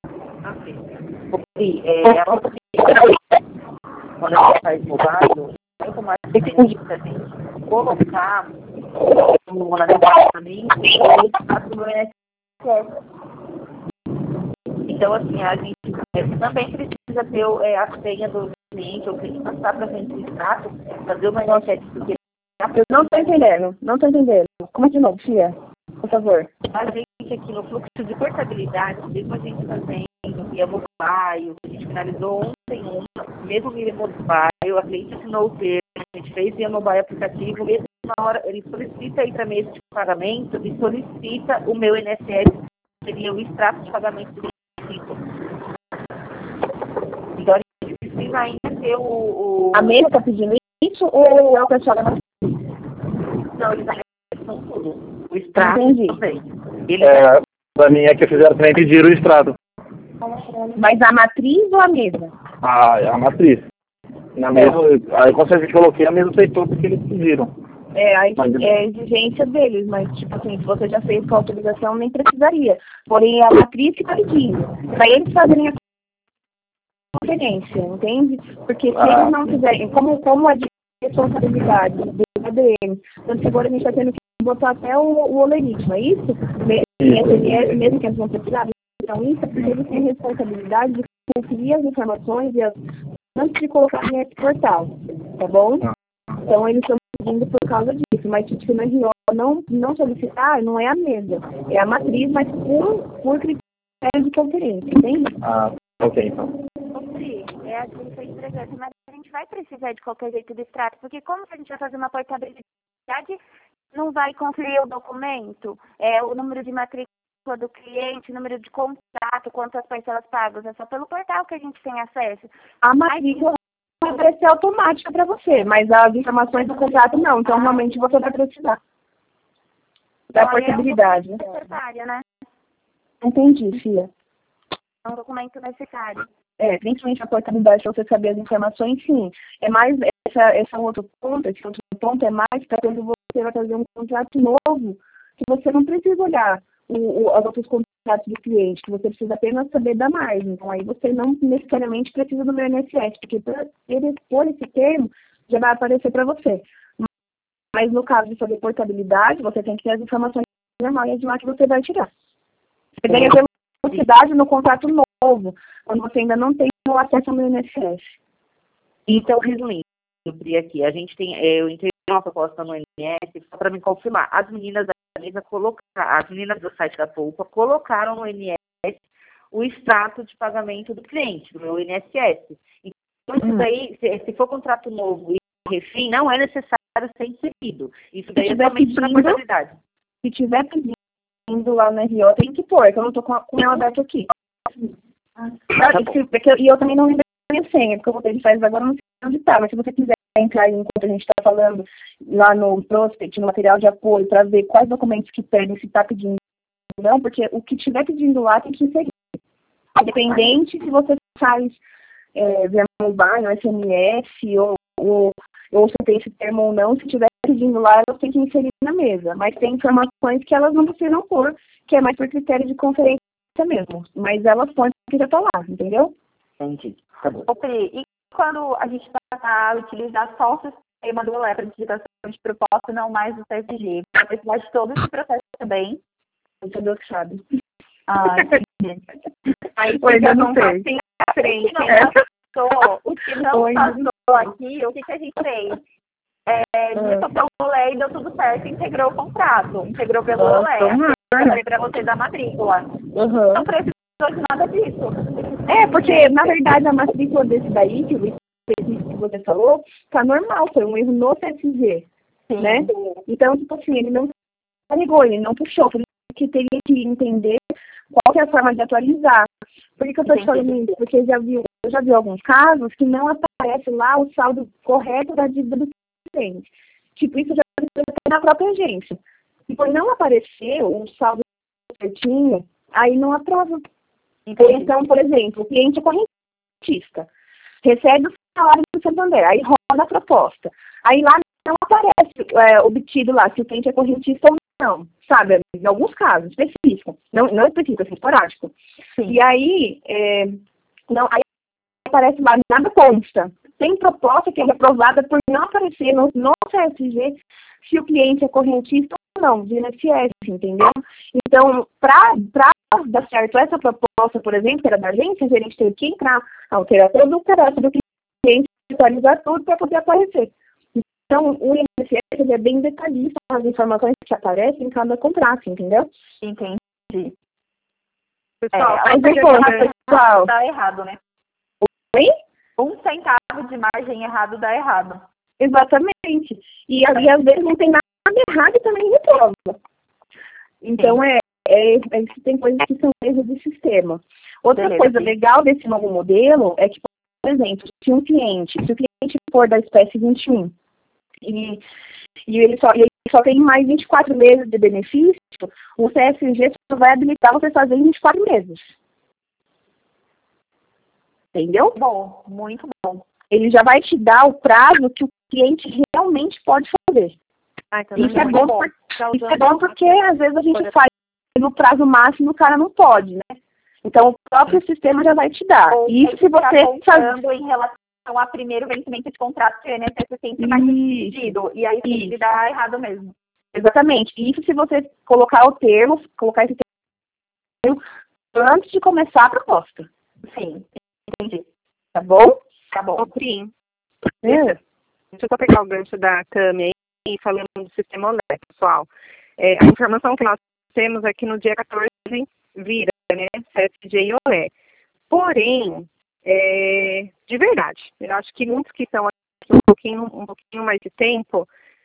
Quando a gente faz mobile, muito mais que a gente colocar no pagamento do INSS. Então, assim, a gente também precisa ter a senha do cliente, ou cliente passar para frente do extrato, fazer uma INSS, porque
eu não estou entendendo. Como é de novo, Fia? Por favor.
A gente aqui no fluxo de portabilidade, mesmo a gente fazendo via mobile, a gente finalizou ontem mesmo via mobile, a cliente assinou o termo, a gente fez via mobile aplicativo, mesmo na hora, ele solicita aí para mesa de pagamento e solicita o meu INSS, que seria o extrato de pagamento do município. Então a gente precisa ainda ter
A mesa está pedindo isso ou é o pessoal da
Não, eles são tudo. O extrato também.
Para mim é que fizeram também pedir o extrato.
Mas a matriz ou a mesa?
A matriz. Na mesa, aí quando a gente coloquei, a mesa aceitou porque eles pediram.
É a exigência deles, mas tipo assim, se você já fez com a autorização, nem precisaria. Porém, a matriz que está pedindo. Para eles fazerem a conferência, entende? Porque se eles não fizerem, como é de responsabilidade do ADM, então agora a gente está tendo que botar até o olerite, não é isso? Mesmo que eles não precisavam. Então, isso é porque eles têm responsabilidade de conferir as informações antes de colocar nesse portal, tá bom? Então, eles estão pedindo por causa disso, mas se não solicitar, não é a mesa, é a matriz, mas por critério de conferência, entende?
Ok, então.
A gente foi entregando, mas a gente vai precisar de qualquer jeito do extrato, porque como a gente vai fazer uma portabilidade, não vai conferir o documento, o número de matrícula do cliente, número de contrato, quantas parcelas pagas, é só pelo portal que a gente tem acesso.
A matrícula vai aparecer automática para você, mas as informações do contrato não, então realmente você vai precisar da portabilidade.
É necessária, né?
Entendi, Fia.
É um documento necessário.
Principalmente a portabilidade, para você saber as informações, sim. É mais, esse outro ponto é mais para quando você vai fazer um contrato novo, que você não precisa olhar os outros contratos do cliente, que você precisa apenas saber da margem. Então, aí você não necessariamente precisa do meu INSS, porque por esse termo, já vai aparecer para você. Mas no caso de fazer portabilidade, você tem que ter as informações normais de lá que você vai tirar. Você ganha velocidade no contrato novo, quando você ainda não tem o acesso ao meu INSS.
Então, resumindo, aqui, a gente tem, eu entrei uma proposta no INSS, só para me confirmar, as meninas da mesa as meninas do site da Poupa colocaram no INSS o extrato de pagamento do cliente, do meu INSS. Então, isso daí, se for contrato novo e refim, não é necessário ser inserido. Isso daí é somente para a portabilidade.
Se tiver pedindo lá no RO, tem que pôr, que eu não estou com ela aberto aqui. E eu também não lembro a minha senha, porque eu vou ter de fazer agora, não sei onde está, mas se você quiser entrar aí enquanto a gente está falando lá no Prospect, no material de apoio, para ver quais documentos que pedem, se está pedindo ou não, porque o que estiver pedindo lá tem que inserir. Independente se você faz via mobile, SMS, ou se tem esse termo ou não, se estiver pedindo lá, elas têm que inserir na mesa. Mas tem informações que elas não precisam pôr, que é mais por critério de conferência mesmo. Mas elas põem porque já está lá, entendeu?
Entendi. Tá bom.
E quando a gente vai utilizar só o sistema do Elepra de digitação
de proposta, não mais do CSG. Vai precisar de todo esse processo também.
Você Deus sabe.
Entendi. Aí
Ainda não
um
sei.
passinho à frente. O que não passou aqui, o que a gente fez? Disse pelo Olé e deu tudo certo, integrou o contrato. Integrou pelo Olé. Eu falei pra você da matrícula. Não precisou de nada disso.
Porque, na verdade, a matrícula desse daí, que você falou, tá normal, foi um erro no CSG, né? Então, tipo assim, ele não ligou, ele não puxou, por isso que teria que entender qual que é a forma de atualizar. Por que eu tô te falando isso? Porque eu já vi alguns casos que não aparece lá o saldo correto da dívida do cliente. Tipo, isso já aconteceu na própria agência. E por não aparecer o saldo certinho, aí não aprova. Então, por exemplo, o cliente é correntista, recebe o salário do Santander, aí roda a proposta. Aí lá não aparece obtido lá se o cliente é correntista ou não, sabe? Em alguns casos específicos, não específico, assim, esporádico. E aí, aí aparece lá, nada consta. Tem proposta que é aprovada por não aparecer no CSG se o cliente é correntista ou não, de INSS, entendeu? Então, para dar certo essa proposta, por exemplo, que era da agência, a gerente teve que entrar, alterar todo o cadastro do cliente, atualizar tudo para poder aparecer. Então, o INSS é bem detalhista nas informações que aparecem em cada contrato, entendeu?
Entendi.
Pessoal,
pessoal, dá errado, né?
Oi?
1 centavo de margem errado dá errado.
Exatamente. E às vezes não tem nada errado e também reprova. Então, tem coisas que são erros de sistema. Outra coisa legal desse novo modelo é que, por exemplo, se o cliente for da espécie 21 e ele só tem mais 24 meses de benefício, o CSG só vai habilitar você fazer em 24 meses. Entendeu?
Bom, muito bom.
Ele já vai te dar o prazo que o cliente realmente pode fazer. Isso é bom porque às vezes a gente faz no prazo máximo, o cara não pode, né? Então o próprio sistema já vai te dar. Isso se você
falando em relação ao primeiro vencimento de contrato que o INSS sempre mais pedido. E aí sempre dá errado mesmo.
Exatamente. Isso se você colocar esse termo antes de começar a proposta.
Sim, entendi.
Tá bom?
Tá bom.
Pri, deixa eu só pegar o gancho da Cami aí, falando do sistema OLE, pessoal. A informação que nós temos é que no dia 14 vira, né, CSG e OLE. Porém, de verdade, eu acho que muitos que estão aqui um pouquinho mais de tempo,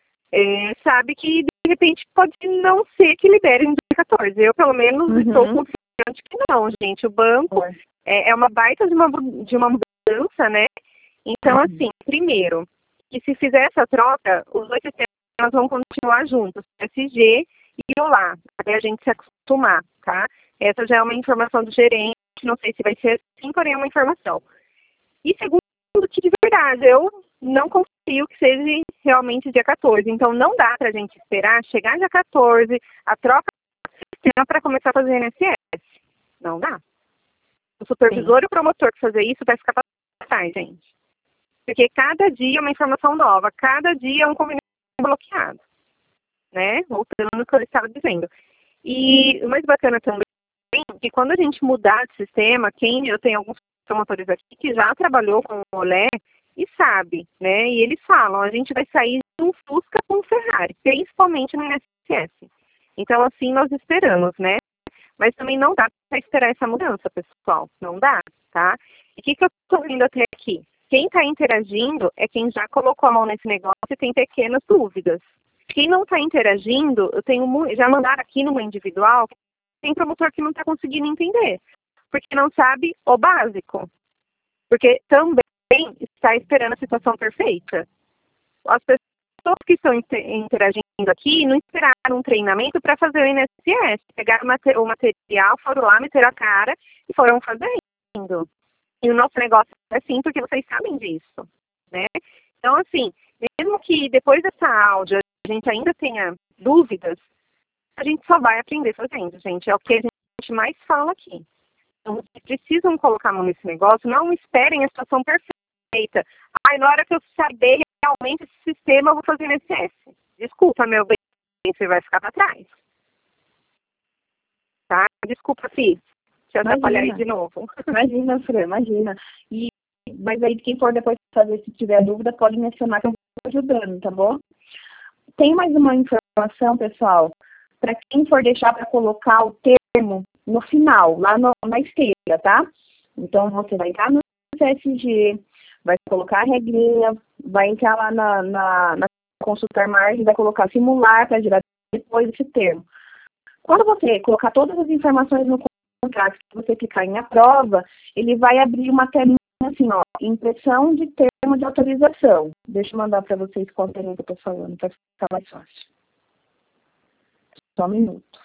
sabe que de repente pode não ser que libere no dia 14. Eu, pelo menos, estou confiante que não, gente. O banco é uma baita de uma mudança, né? Então, assim, primeiro, que se fizer essa troca, os dois sistemas vão continuar juntos, CSG e OLA, até a gente se acostumar, tá? Essa já é uma informação do gerente, não sei se vai ser assim, porém é uma informação. E segundo, que de verdade, eu não confio que seja realmente dia 14, então não dá pra gente esperar chegar dia 14, a troca do sistema para começar a fazer INSS. Não dá. O supervisor e o promotor que fazer isso vai ficar para trás, gente. Porque cada dia é uma informação nova, cada dia é um convênio bloqueado, né? Voltando no que eu estava dizendo. E o mais bacana também é que quando a gente mudar de sistema, eu tenho alguns promotores aqui que já trabalhou com o OLE e sabe, né? E eles falam, a gente vai sair de um Fusca com um Ferrari, principalmente no INSS. Então, assim, nós esperamos, né? Mas também não dá para esperar essa mudança, pessoal. Não dá, tá? E o que eu estou vendo até aqui? Quem está interagindo é quem já colocou a mão nesse negócio e tem pequenas dúvidas. Quem não está interagindo, já mandaram aqui no individual, tem promotor que não está conseguindo entender, porque não sabe o básico. Porque também está esperando a situação perfeita. As pessoas que estão interagindo aqui não esperaram um treinamento para fazer o INSS. Pegaram o material, foram lá, meteram a cara e foram fazendo. E o nosso negócio é assim, porque vocês sabem disso, né? Então, assim, mesmo que depois dessa áudio a gente ainda tenha dúvidas, a gente só vai aprender fazendo, gente. É o que a gente mais fala aqui. Então, vocês precisam colocar a mão nesse negócio, não esperem a situação perfeita. Na hora que eu saber realmente esse sistema, eu vou fazer INSS. Desculpa, meu bem, você vai ficar para trás. Tá? Desculpa, Fih. Deixa eu atrapalhar aí de novo.
Imagina, Fran, imagina. Mas aí, quem for depois fazer, se tiver dúvida, pode mencionar que eu vou ajudando, tá bom? Tem mais uma informação, pessoal, para quem for deixar para colocar o termo no final, lá na esteira, tá? Então, você vai entrar no CSG, vai colocar a regrinha, vai entrar lá na consultar margem, vai colocar simular para gerar depois esse termo. Quando você colocar todas as informações no contrato, se você clicar em aprova, ele vai abrir uma telinha assim, ó, impressão de termo de autorização. Deixa eu mandar para vocês qual termo que eu estou falando, para ficar mais fácil. Só um minuto.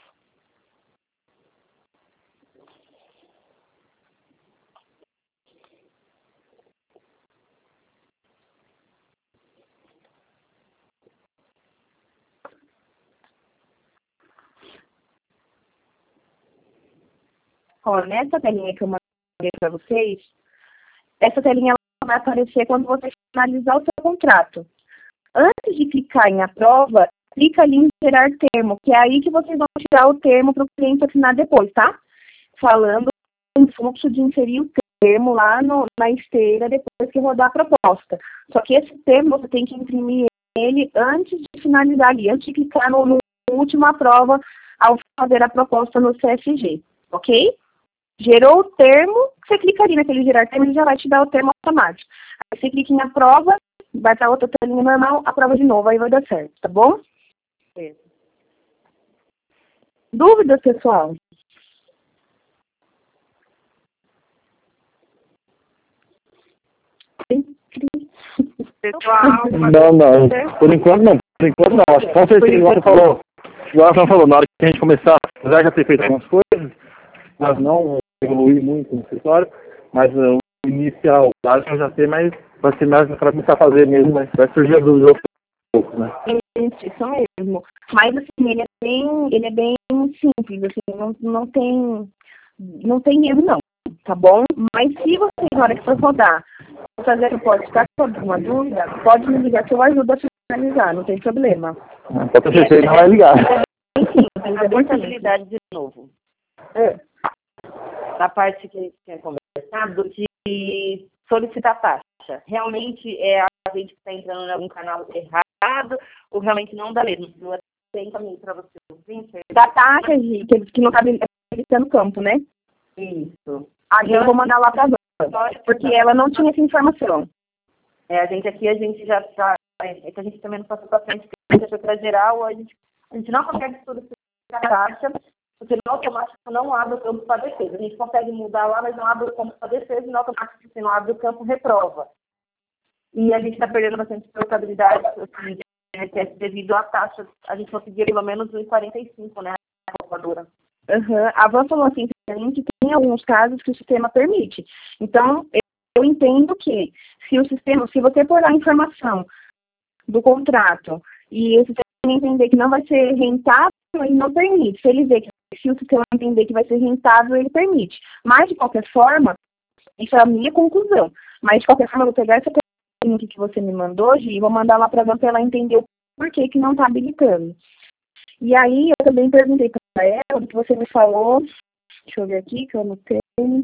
Ó, nessa telinha que eu mandei para vocês, essa telinha ela vai aparecer quando você finalizar o seu contrato. Antes de clicar em aprova, clica ali em gerar termo, que é aí que vocês vão tirar o termo para o cliente assinar depois, tá? Falando em fluxo de inserir o termo lá na esteira depois que rodar a proposta. Só que esse termo você tem que imprimir ele antes de finalizar ali, antes de clicar no último aprova ao fazer a proposta no CSG, ok? Gerou o termo, você clica ali naquele gerar termo, ele já vai te dar o termo automático. Aí você clica em aprova, vai para outra telinha normal, aprova de novo, aí vai dar certo, tá bom? Dúvidas, pessoal?
Pessoal,
Não. Por enquanto não. Acho que com certeza, igual você falou, na hora que a gente começar, apesar de já ter feito algumas coisas, mas não evoluir muito no escritório, mas o inicial, acho que eu já sei, mas vai ser mais para começar a fazer mesmo, mas vai surgir as dúvidas um pouco, né?
Isso mesmo. Mas assim, ele é bem simples, assim, não tem erro não, tá bom? Mas se você, na hora que for rodar, fazer suporte, ficar com alguma dúvida, pode me ligar que eu ajudo a finalizar, não tem problema.
Pode ter certeza que não vai ligar.
Sim,
A portabilidade de novo. Na parte que a gente tinha conversado de solicitar taxa. Realmente a gente está entrando em algum canal errado ou realmente não dá mesmo? Eu até encaminhei para você o print.
Da taxa, que não está habilitando o campo, né?
Isso.
Aí eu vou mandar lá para a porque ela não tinha essa informação.
A gente já está. A gente também não passou para frente, porque para geral, a gente não consegue solicitar a taxa, porque no automático não abre o campo para defesa. A gente consegue mudar lá, mas não abre o campo para defesa, e no automático, se não abre o campo, reprova. E a gente está perdendo bastante portabilidade assim, devido à taxa. A gente conseguia pelo menos 1,45, né, na calculadora.
A Van falou assim pra mim que tem alguns casos que o sistema permite. Então, eu entendo que se você pôr lá a informação do contrato e o sistema entender que não vai ser rentável, ele não permite. Se ele vê que se o sistema entender que vai ser rentável, ele permite. Mas, de qualquer forma, isso é a minha conclusão. Mas, de qualquer forma, eu vou pegar essa pergunta que você me mandou, Gi, e vou mandar lá para ela entender o porquê que não está habilitando. E aí, eu também perguntei para ela o que você me falou. Deixa eu ver aqui, que eu anotei.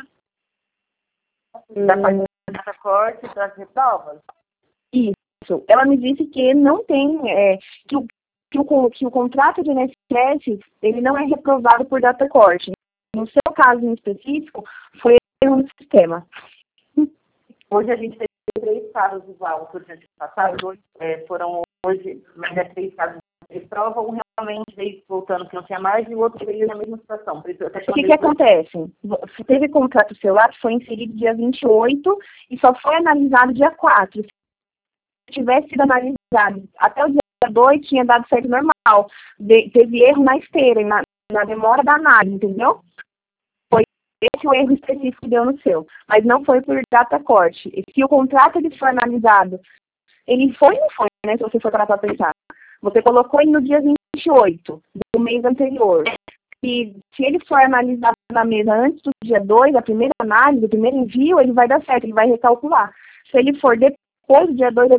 Da parte da corte das reprovas?
Isso. Ela me disse que não tem, que o contrato de INSS, ele não é reprovado por data corte. No seu caso em específico, foi erro no sistema.
Hoje a gente tem 3 casos igual, por exemplo, passados foram hoje, mas 3 casos de prova, um realmente veio voltando que não tinha mais e o outro veio na mesma situação.
O que acontece? Teve contrato celular que foi inserido dia 28 e só foi analisado dia 4. Se tivesse sido analisado até o dia 2, tinha dado certo normal. Teve erro na esteira, na demora da análise, entendeu? Foi esse o erro específico que deu no seu. Mas não foi por data corte. E se o contrato ele foi analisado, ele foi ou não foi, né? Se você for para pensar. Você colocou ele no dia 28 do mês anterior. E se ele for analisado na mesa antes do dia 2, a primeira análise, o primeiro envio, ele vai dar certo, ele vai recalcular. Se ele for depois do dia 2, ele